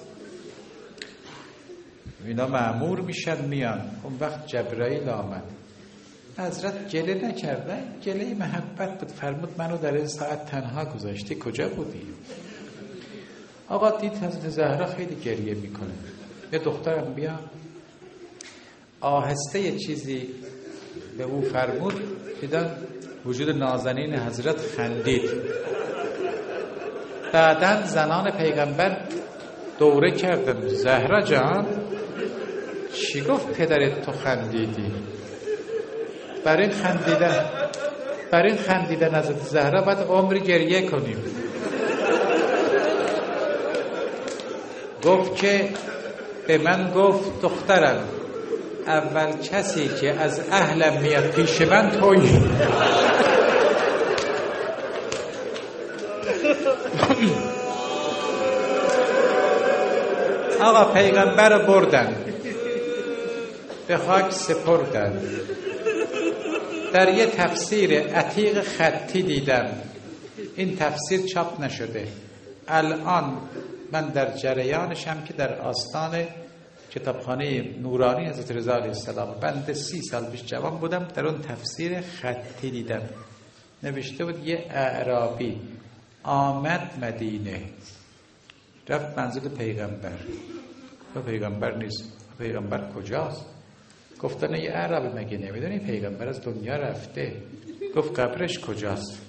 اینا مأمور میشن میان. اون وقت جبرائیل آمد. حضرت گله نکردن، گله محبت بود. فرمود منو در این ساعت تنها گذاشتی، کجا بودی؟ آقا دید حضرت زهرا خیلی گریه میکنه. یه دخترم بیا، آهسته یه چیزی به او فرمود. دیدن وجود نازنین حضرت خندید. بعدن زنان پیغمبر دوره کردن. زهرا جان چی گفت پدرت تو خندیدی؟ بر این خندیدن حضرت زهرا باید عمری گریه کنیم. گفت که به من گفت دخترم اول کسی که از اهلم میاد پیش من تویی. آقا پیغمبر رو بردن، به خاک سپردن. در یه تفسیر عتیق خطی دیدم، این تفسیر چاپ نشده. الان من در جریانشم که در آستان کتابخانه نورانی حضرت رضا علیه السلام، بنده 30 سال پیش جوان بودم، در اون تفسیر خطی دیدم. نوشته بود یه اعرابی آمد مدینه، رفت منزل پیغمبر. و پیغمبر نیست. پیغمبر کجاست؟ گفتن یه اعرابی مگه نمیدونی پیغمبر از دنیا رفته؟ گفت قبرش کجاست؟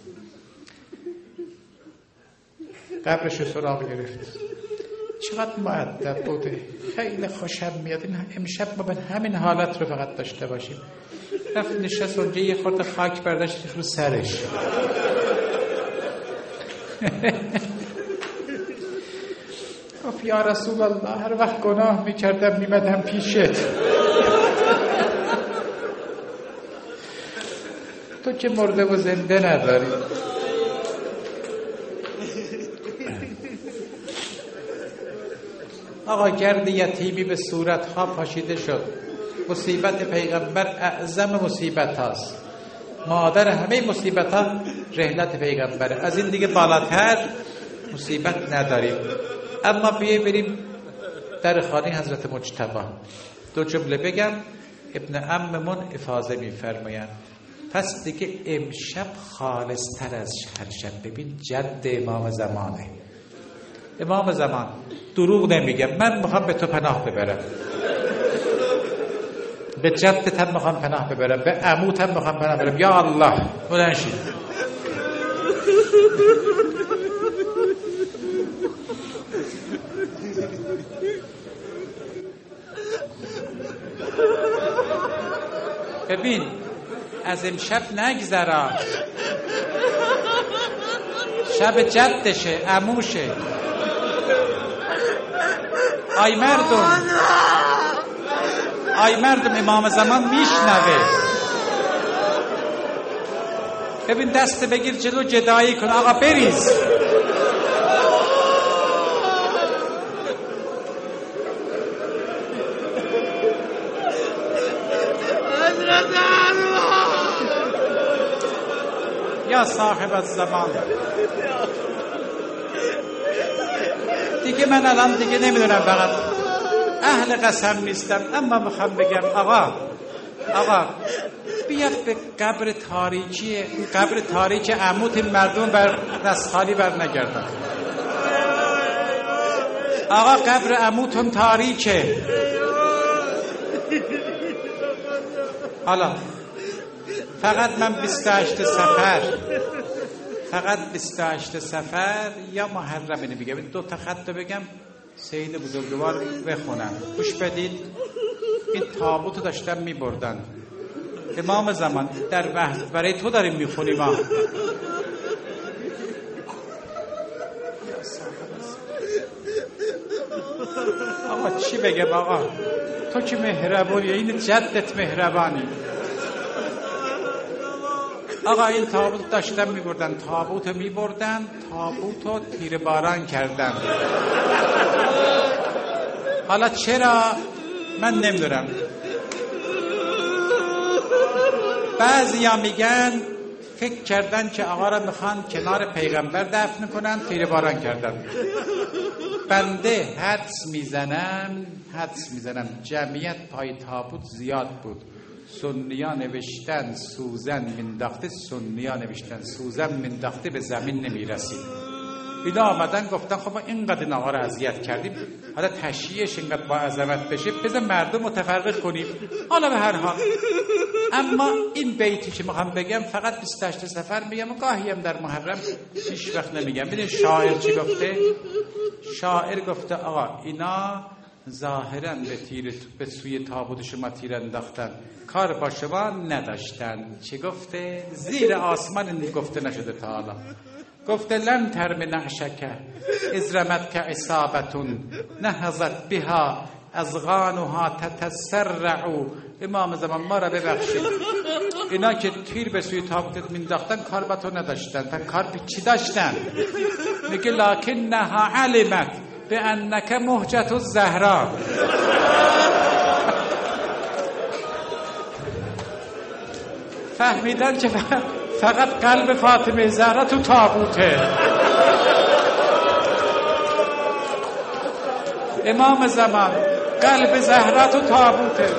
قبرش رو سراغ گرفت. چقدر مؤدب بوده، خیلی خوشم میاد. امشب ما به همین حالت رو فقط داشته باشیم. رفت نشست اونجا، یه خورده خاک برداشت رو سرش. گفت یا رسول الله هر وقت گناه میکردم میمدم پیشت، تو که مرده و زنده نداری. آقا گرد یتیمی به صورتها پاشیده شد. مصیبت پیغمبر اعظم مصیبت هاست. مادر همه مصیبت ها رحلت پیغمبره. از این دیگه بالاتر مصیبت نداریم. اما بیاییم بریم در خانه حضرت مجتبی. 2 جمله بگم. ابن عممون افاضه می‌فرمایند پس دیگه امشب خالص تر از هر شب. ببین جد امام زمانه. امام زمان دروغ نمیگم. من میخوام به تو پناه ببرم، به جدت هم میخوام پناه ببرم، به عموت هم میخوام پناه ببرم. یا الله بلند شید. ببین از امشب نگذرا، شب جدشه، عموشه. آی مردم امام زمان میشنوه. ببین دست بگیر جلو جدایی کن. آقا بریز. یا صاحب الزمان. دیگه من الان دیگه نمیدونم، فقط اهل قسم نیستم، اما میخوام بگم آقا بیاد به قبر تاریکی عموت این مردم بر دست خالی بر نگردن. آقا قبر عموتون تاریکه. حالا فقط من 28 سفر یا محرم اینو بگم. 2 تا خط بگم سید بزرگوار بخونم. گوش بدید. این تابوت داشتن میبردن. امام زمان در وحی برای تو داریم میخونیم. آقا چی بگم آقا؟ تو که مهربونی، این جدت مهربانی. آقا این تابوت داشتن میبردن، تابوت تیر باران کردن. حالا چرا من نمیدونم. بعضیا میگن فکر کردن که آقا را میخوان کنار پیغمبر دفن کنن، تیر باران کردن. بنده حدس میزنم جمعیت پای تابوت زیاد بود. سنیا نوشتن سوزن مینداخته، سنیا نوشتن سوزن مینداخته به زمین نمیرسید. اینا آمدن گفتن خب ما اینقدر اینها رو اذیت کردیم، حالا تشییعش اینقدر با عظمت بشه، بذار مردم متفرق کنیم. حالا به هر حال اما این بیتی که میخوام بگم فقط 28 صفر میگم و گاهی هم در محرم هیچ وقت نمیگم. ببینید شاعر چی گفته؟ شاعر گفته آقا اینا ظاهرا به سوی تابوت شما تیر انداختن، کار با شما نداشتن. چه گفته؟ زیر آسمان این گفته نشده تا حالا. گفته لن ترم نعشک اذ رمت که اصابتون نهضت بها ازغانها تتسرعو. امام زمان ما را ببخشید، اینا که تیر به سوی تابوتت مینداختن کار با تو نداشتن، تا کار به چی داشتن؟ میگه لکنها علمت به انک مهجت الزهرا. فهمیدن که فقط قلب فاطمه زهرا تو تابوته. امام زمان قلب زهرا تو تابوته.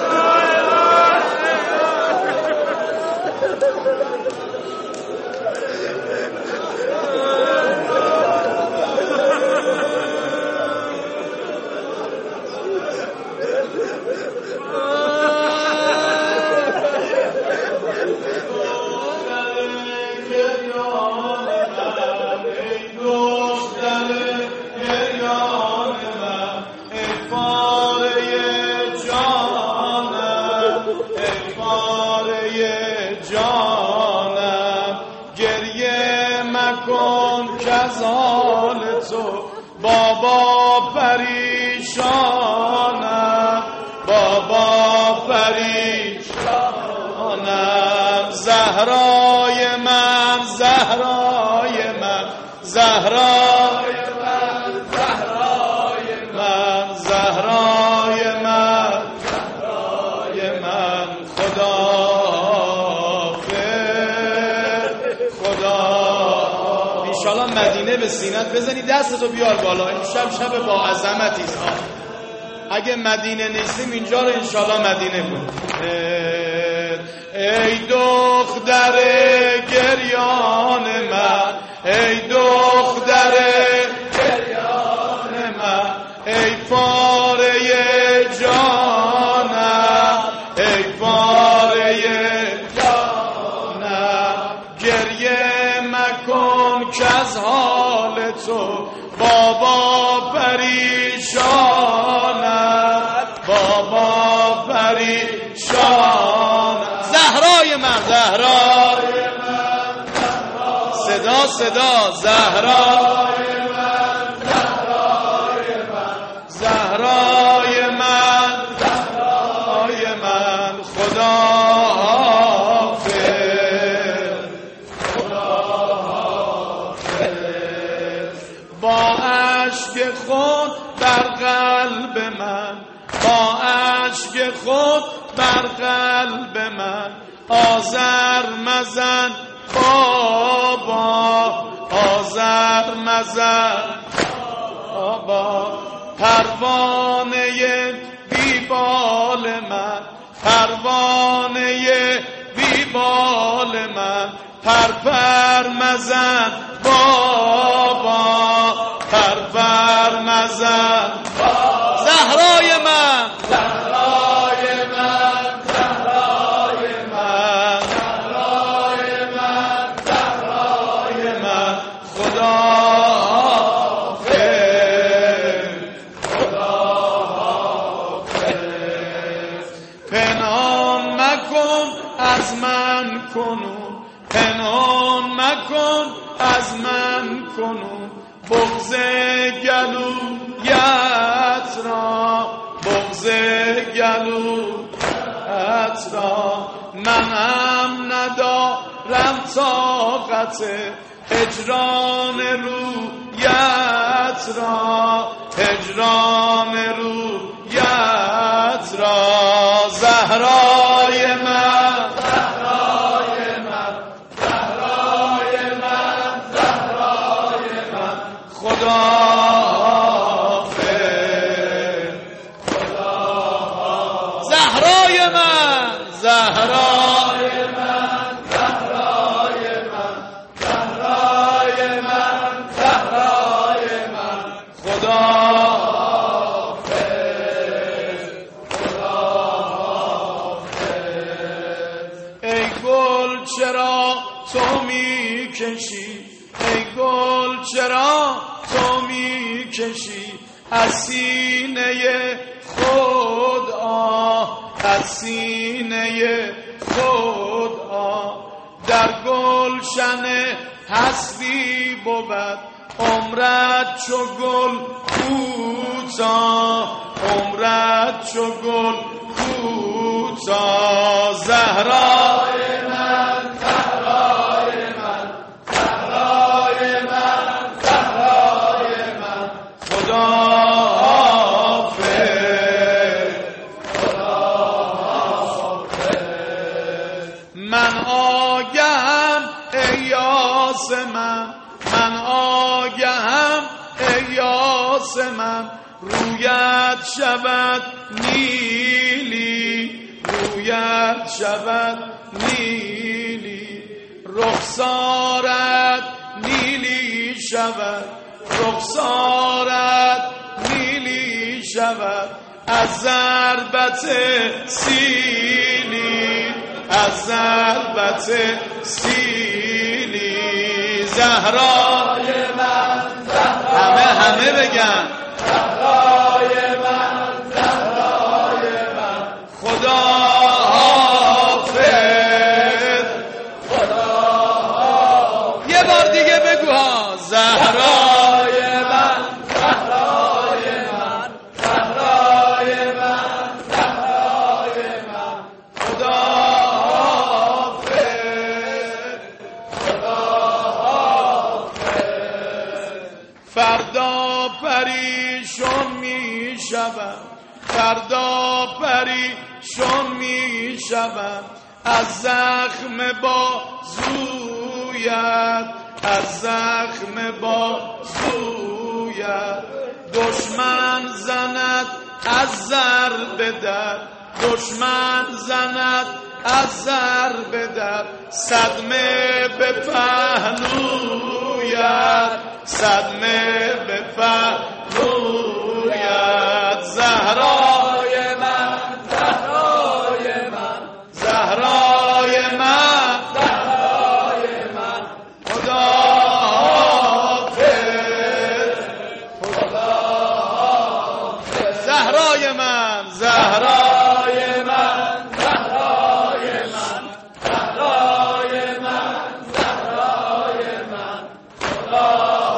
بابا پریشانم، بابا پریشانم. زهرای من، زهرای من، زهرای من، زهرای من، زهرای من، زهرای من. انشالله مدینه به سینت بزنی، دستتو بیار بالا. این شب با عظمتی است. اگه مدینه نیستیم اینجا رو انشالله مدینه کن. ای دختر گریان من، ای دختر گریان من، ای پاره جانم، ای پاره جانم. گریه مکن که از حال تو بابا پریشانم، بابا پریشانم. زهرای من، زهرای من، صدا صدا، زهرای من، زهرای من، زهرای من، زهرای من. خدا اشک خود بر قلب من، با اشک خود بر قلب من. آذر مزن بابا، آذر مزن بابا. پروانه بیبال من، پروانه بیبال من. پرپر مزن بابا، پرپر مزن. زهرای من، زهرای من، زهرای من، زهرای من، زهرای من. خدا حافظ، خدا حافظ. پنهان مکن از من کنون، پنهان مکن از من کنون. بغض گلویت را، بغض گلویت را. منم ندارم طاقت هجران رویت را، هجران رویت را. زهرای من، زهرای من، زهرای من، زهرای من. خدا زهرای من، زهرای من، زهرای من، زهرای من. خدا حافظ، خدا حافظ. ای گل چرا تو میکشی، ای گل چرا تو میکشی از سینه خود از سینه خود در گلشن حسبی بود عمرت چو گل کوتاه، عمرت چو گل کوتاه. زهرای من، زهرای من، زهرای من، زهرای من. خدا من آگهم ای یاسمن، من آگهم ای یاسمن. رویت شود نیلی، رویت شود نیلی. رخسارت نیلی شود، رخسارت نیلی شود از ضربت سیلی، از ضربت سیلی. زهرای من، همه بگن زهرای من، زهرای من. خدا حافظ، خدا حافظ. یه بار دیگه بگو ها. زهرای من، زهرای من، زهرای من، زهرای من. خدا فردا پریشان می شوم، فردا پریشان می شوم از زخم بازویت، از زخم بازویت. دشمن زند از ضرب در، دشمن زند از ضرب در. صدمه به پهلویت، صدمه به پهلویت. زهرای من، زهرای من، زهرای من، زهرای من. خدا حافظ، خدا حافظ. زهرای من، زهرای من، زهرای من، زهرای من، زهرای من. خدا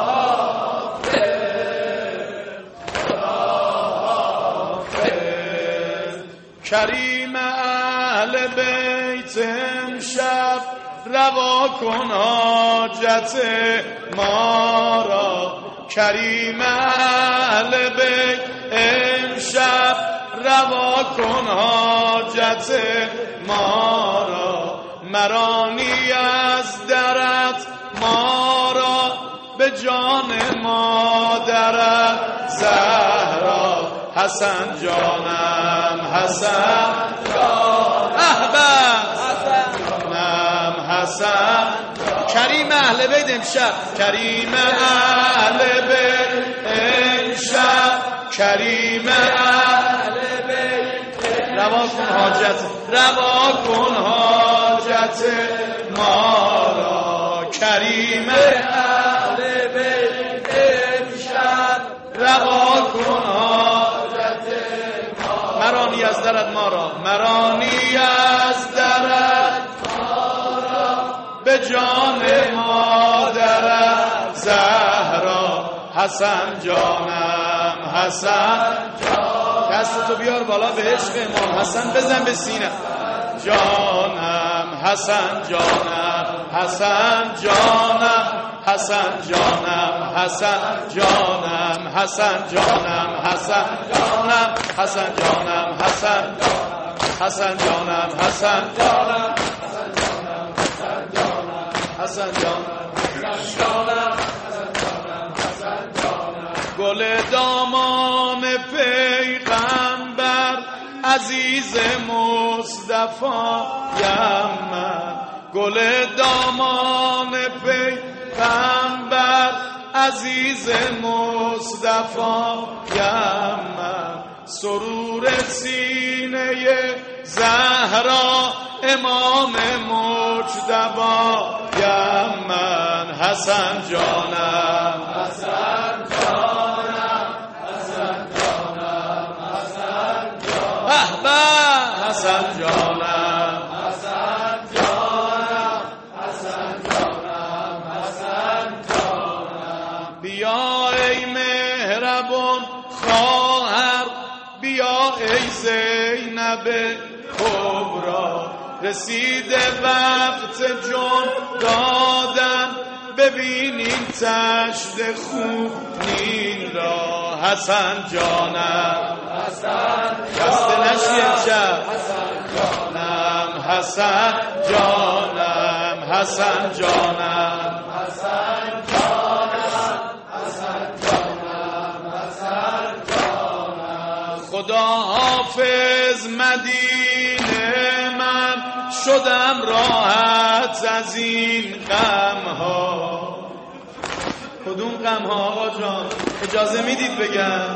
کریم اهل بیت امشب روا کن حاجت ما را. کریم اهل بیت امشب روا کن حاجت ما را. مرانی از درت ما را به جان مادرت زهرا. حسن جانم، حسن جانم، حسن جانم، حسن. کریم اهل بیت امشب، کریم اهل بیت امشب، کریم اهل بیت روا کن حاجت، روا کن حاجت ما را. کریم اهل بیت امشب روا کن حاجت ما. مرانی از درت ما را، مرانی از درت ما را به جان مادرت زهرا. حسن جانم، حسن جانم. دستتو بیار بالا به عشق امام حسن بزن به سینه. جانم، حسن جانم، حسن جانم، حسن جانم، حسن جانم، حسن جانم، حسن جانم، حسن جانم، حسن حسن جانم، حسن جانم، حسن جانم، گل دامان پیغمبر عزیز مصطفی من، گل دامان پیغمبر عزیز مصطفی من، سرور سینه زهرا امام مجتبی من، حسن جانم حسن جانم حسن جانم حسن جانم احبه حسن جانم حسن جانم حسن جانم حسن جانم، بیا ای مهربان خواهر، بیا ای زینب کبرا، رسیده وقت جان دادن، ببینین تشت خونین را، حسن جانم حسن خسته نشی امشب، حسن جانم حسن جانم حسن جانم حسن جانم حسن جانم حسن جانم، خدا حافظ مدینه من، شدم راحت از این غم ها. کدوم غم ها آقا جان؟ اجازه میدید بگم؟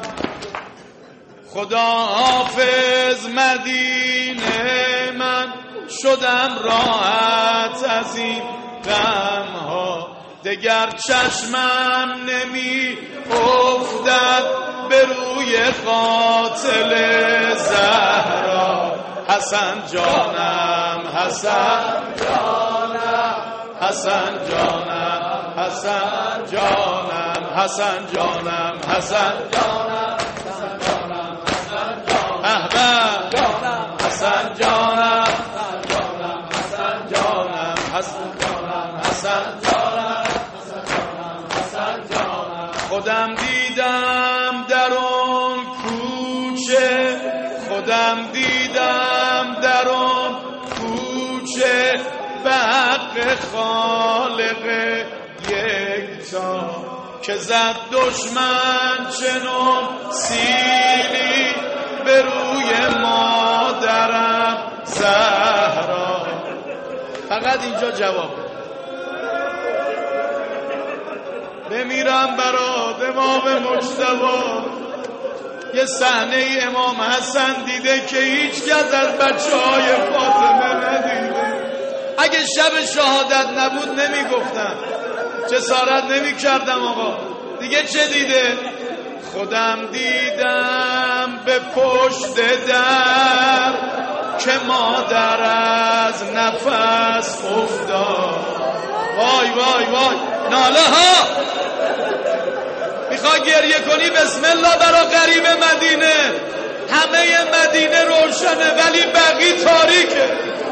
خدا حافظ مدینه من، شدم راحت از این غم ها، دگر چشمم نمی افتد به روی قاتل زهرا، حسن جانم حسن جانم حسن جانم حسن جانم حسن جانم حسن جانم حسن جانم احباب حسن جانم حسن جانم حسن جانم حسن جانم حسن جانم، خودم دیدم در اون کوچه، خودم دیدم در اون کوچه، به حق خالق یکتا، که زد دشمن چنون سیلی به روی مادرم زهرا. فقط اینجا جواب بمیرم برات امام مجتبی. یه صحنه امام حسن دیده که هیچ کس از بچه‌های فاطمه ندیده. اگه شب شهادت نبود نمیگفتم، جسارت نمیکردم آقا. دیگه چه دیده؟ خودم دیدم به پشت در که مادر از نفس افتاد. وای وای وای ناله ها. میخوای گریه کنی بسم الله برا غریب مدینه. همه مدینه روشنه ولی بقیه تاریکه.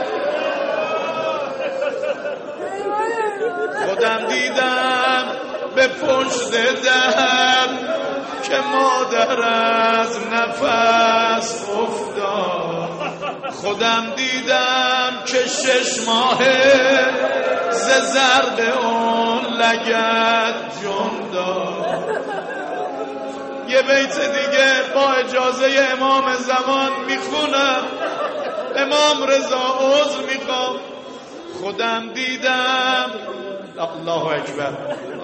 خودم دیدم به پشت در که مادر از نفس افتاد. خودم دیدم که 6 ماهه ز ضرب اون لگد جون داد. یه بیت دیگه با اجازه امام زمان میخونم. امام رضا عذر میخوام. خودم دیدم الله اکبر.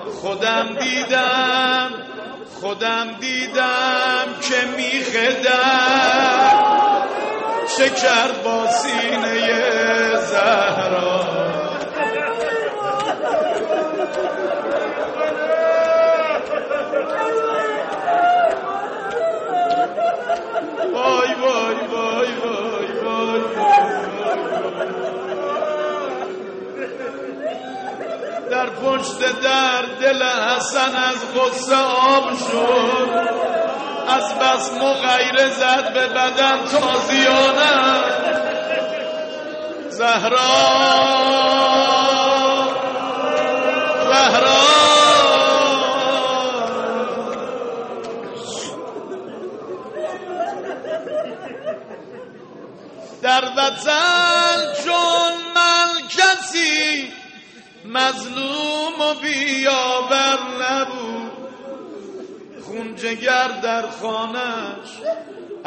خودم دیدم که میخدم شکر با سینه زهرا. وای وای وای وای وای در پشت در دل حسن از غصه آب شد. از بس مغیره زد به بدن تازیانه. زهرا در وطن چون من کسی مظلوم و بیاور نبود. خون جگر در خانش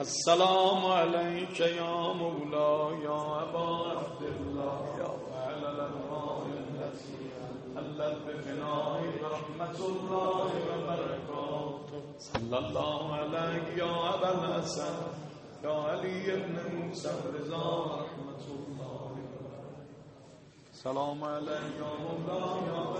السلام عليك يا مولاي يا أبا عبد الله يا فعل الأنوار التي حلت بفناء رحمة الله وبركاته صلى الله عليك يا أبا الحسن يا علي بن موسى الرضا رحمة الله. سلام عليك يا مولاي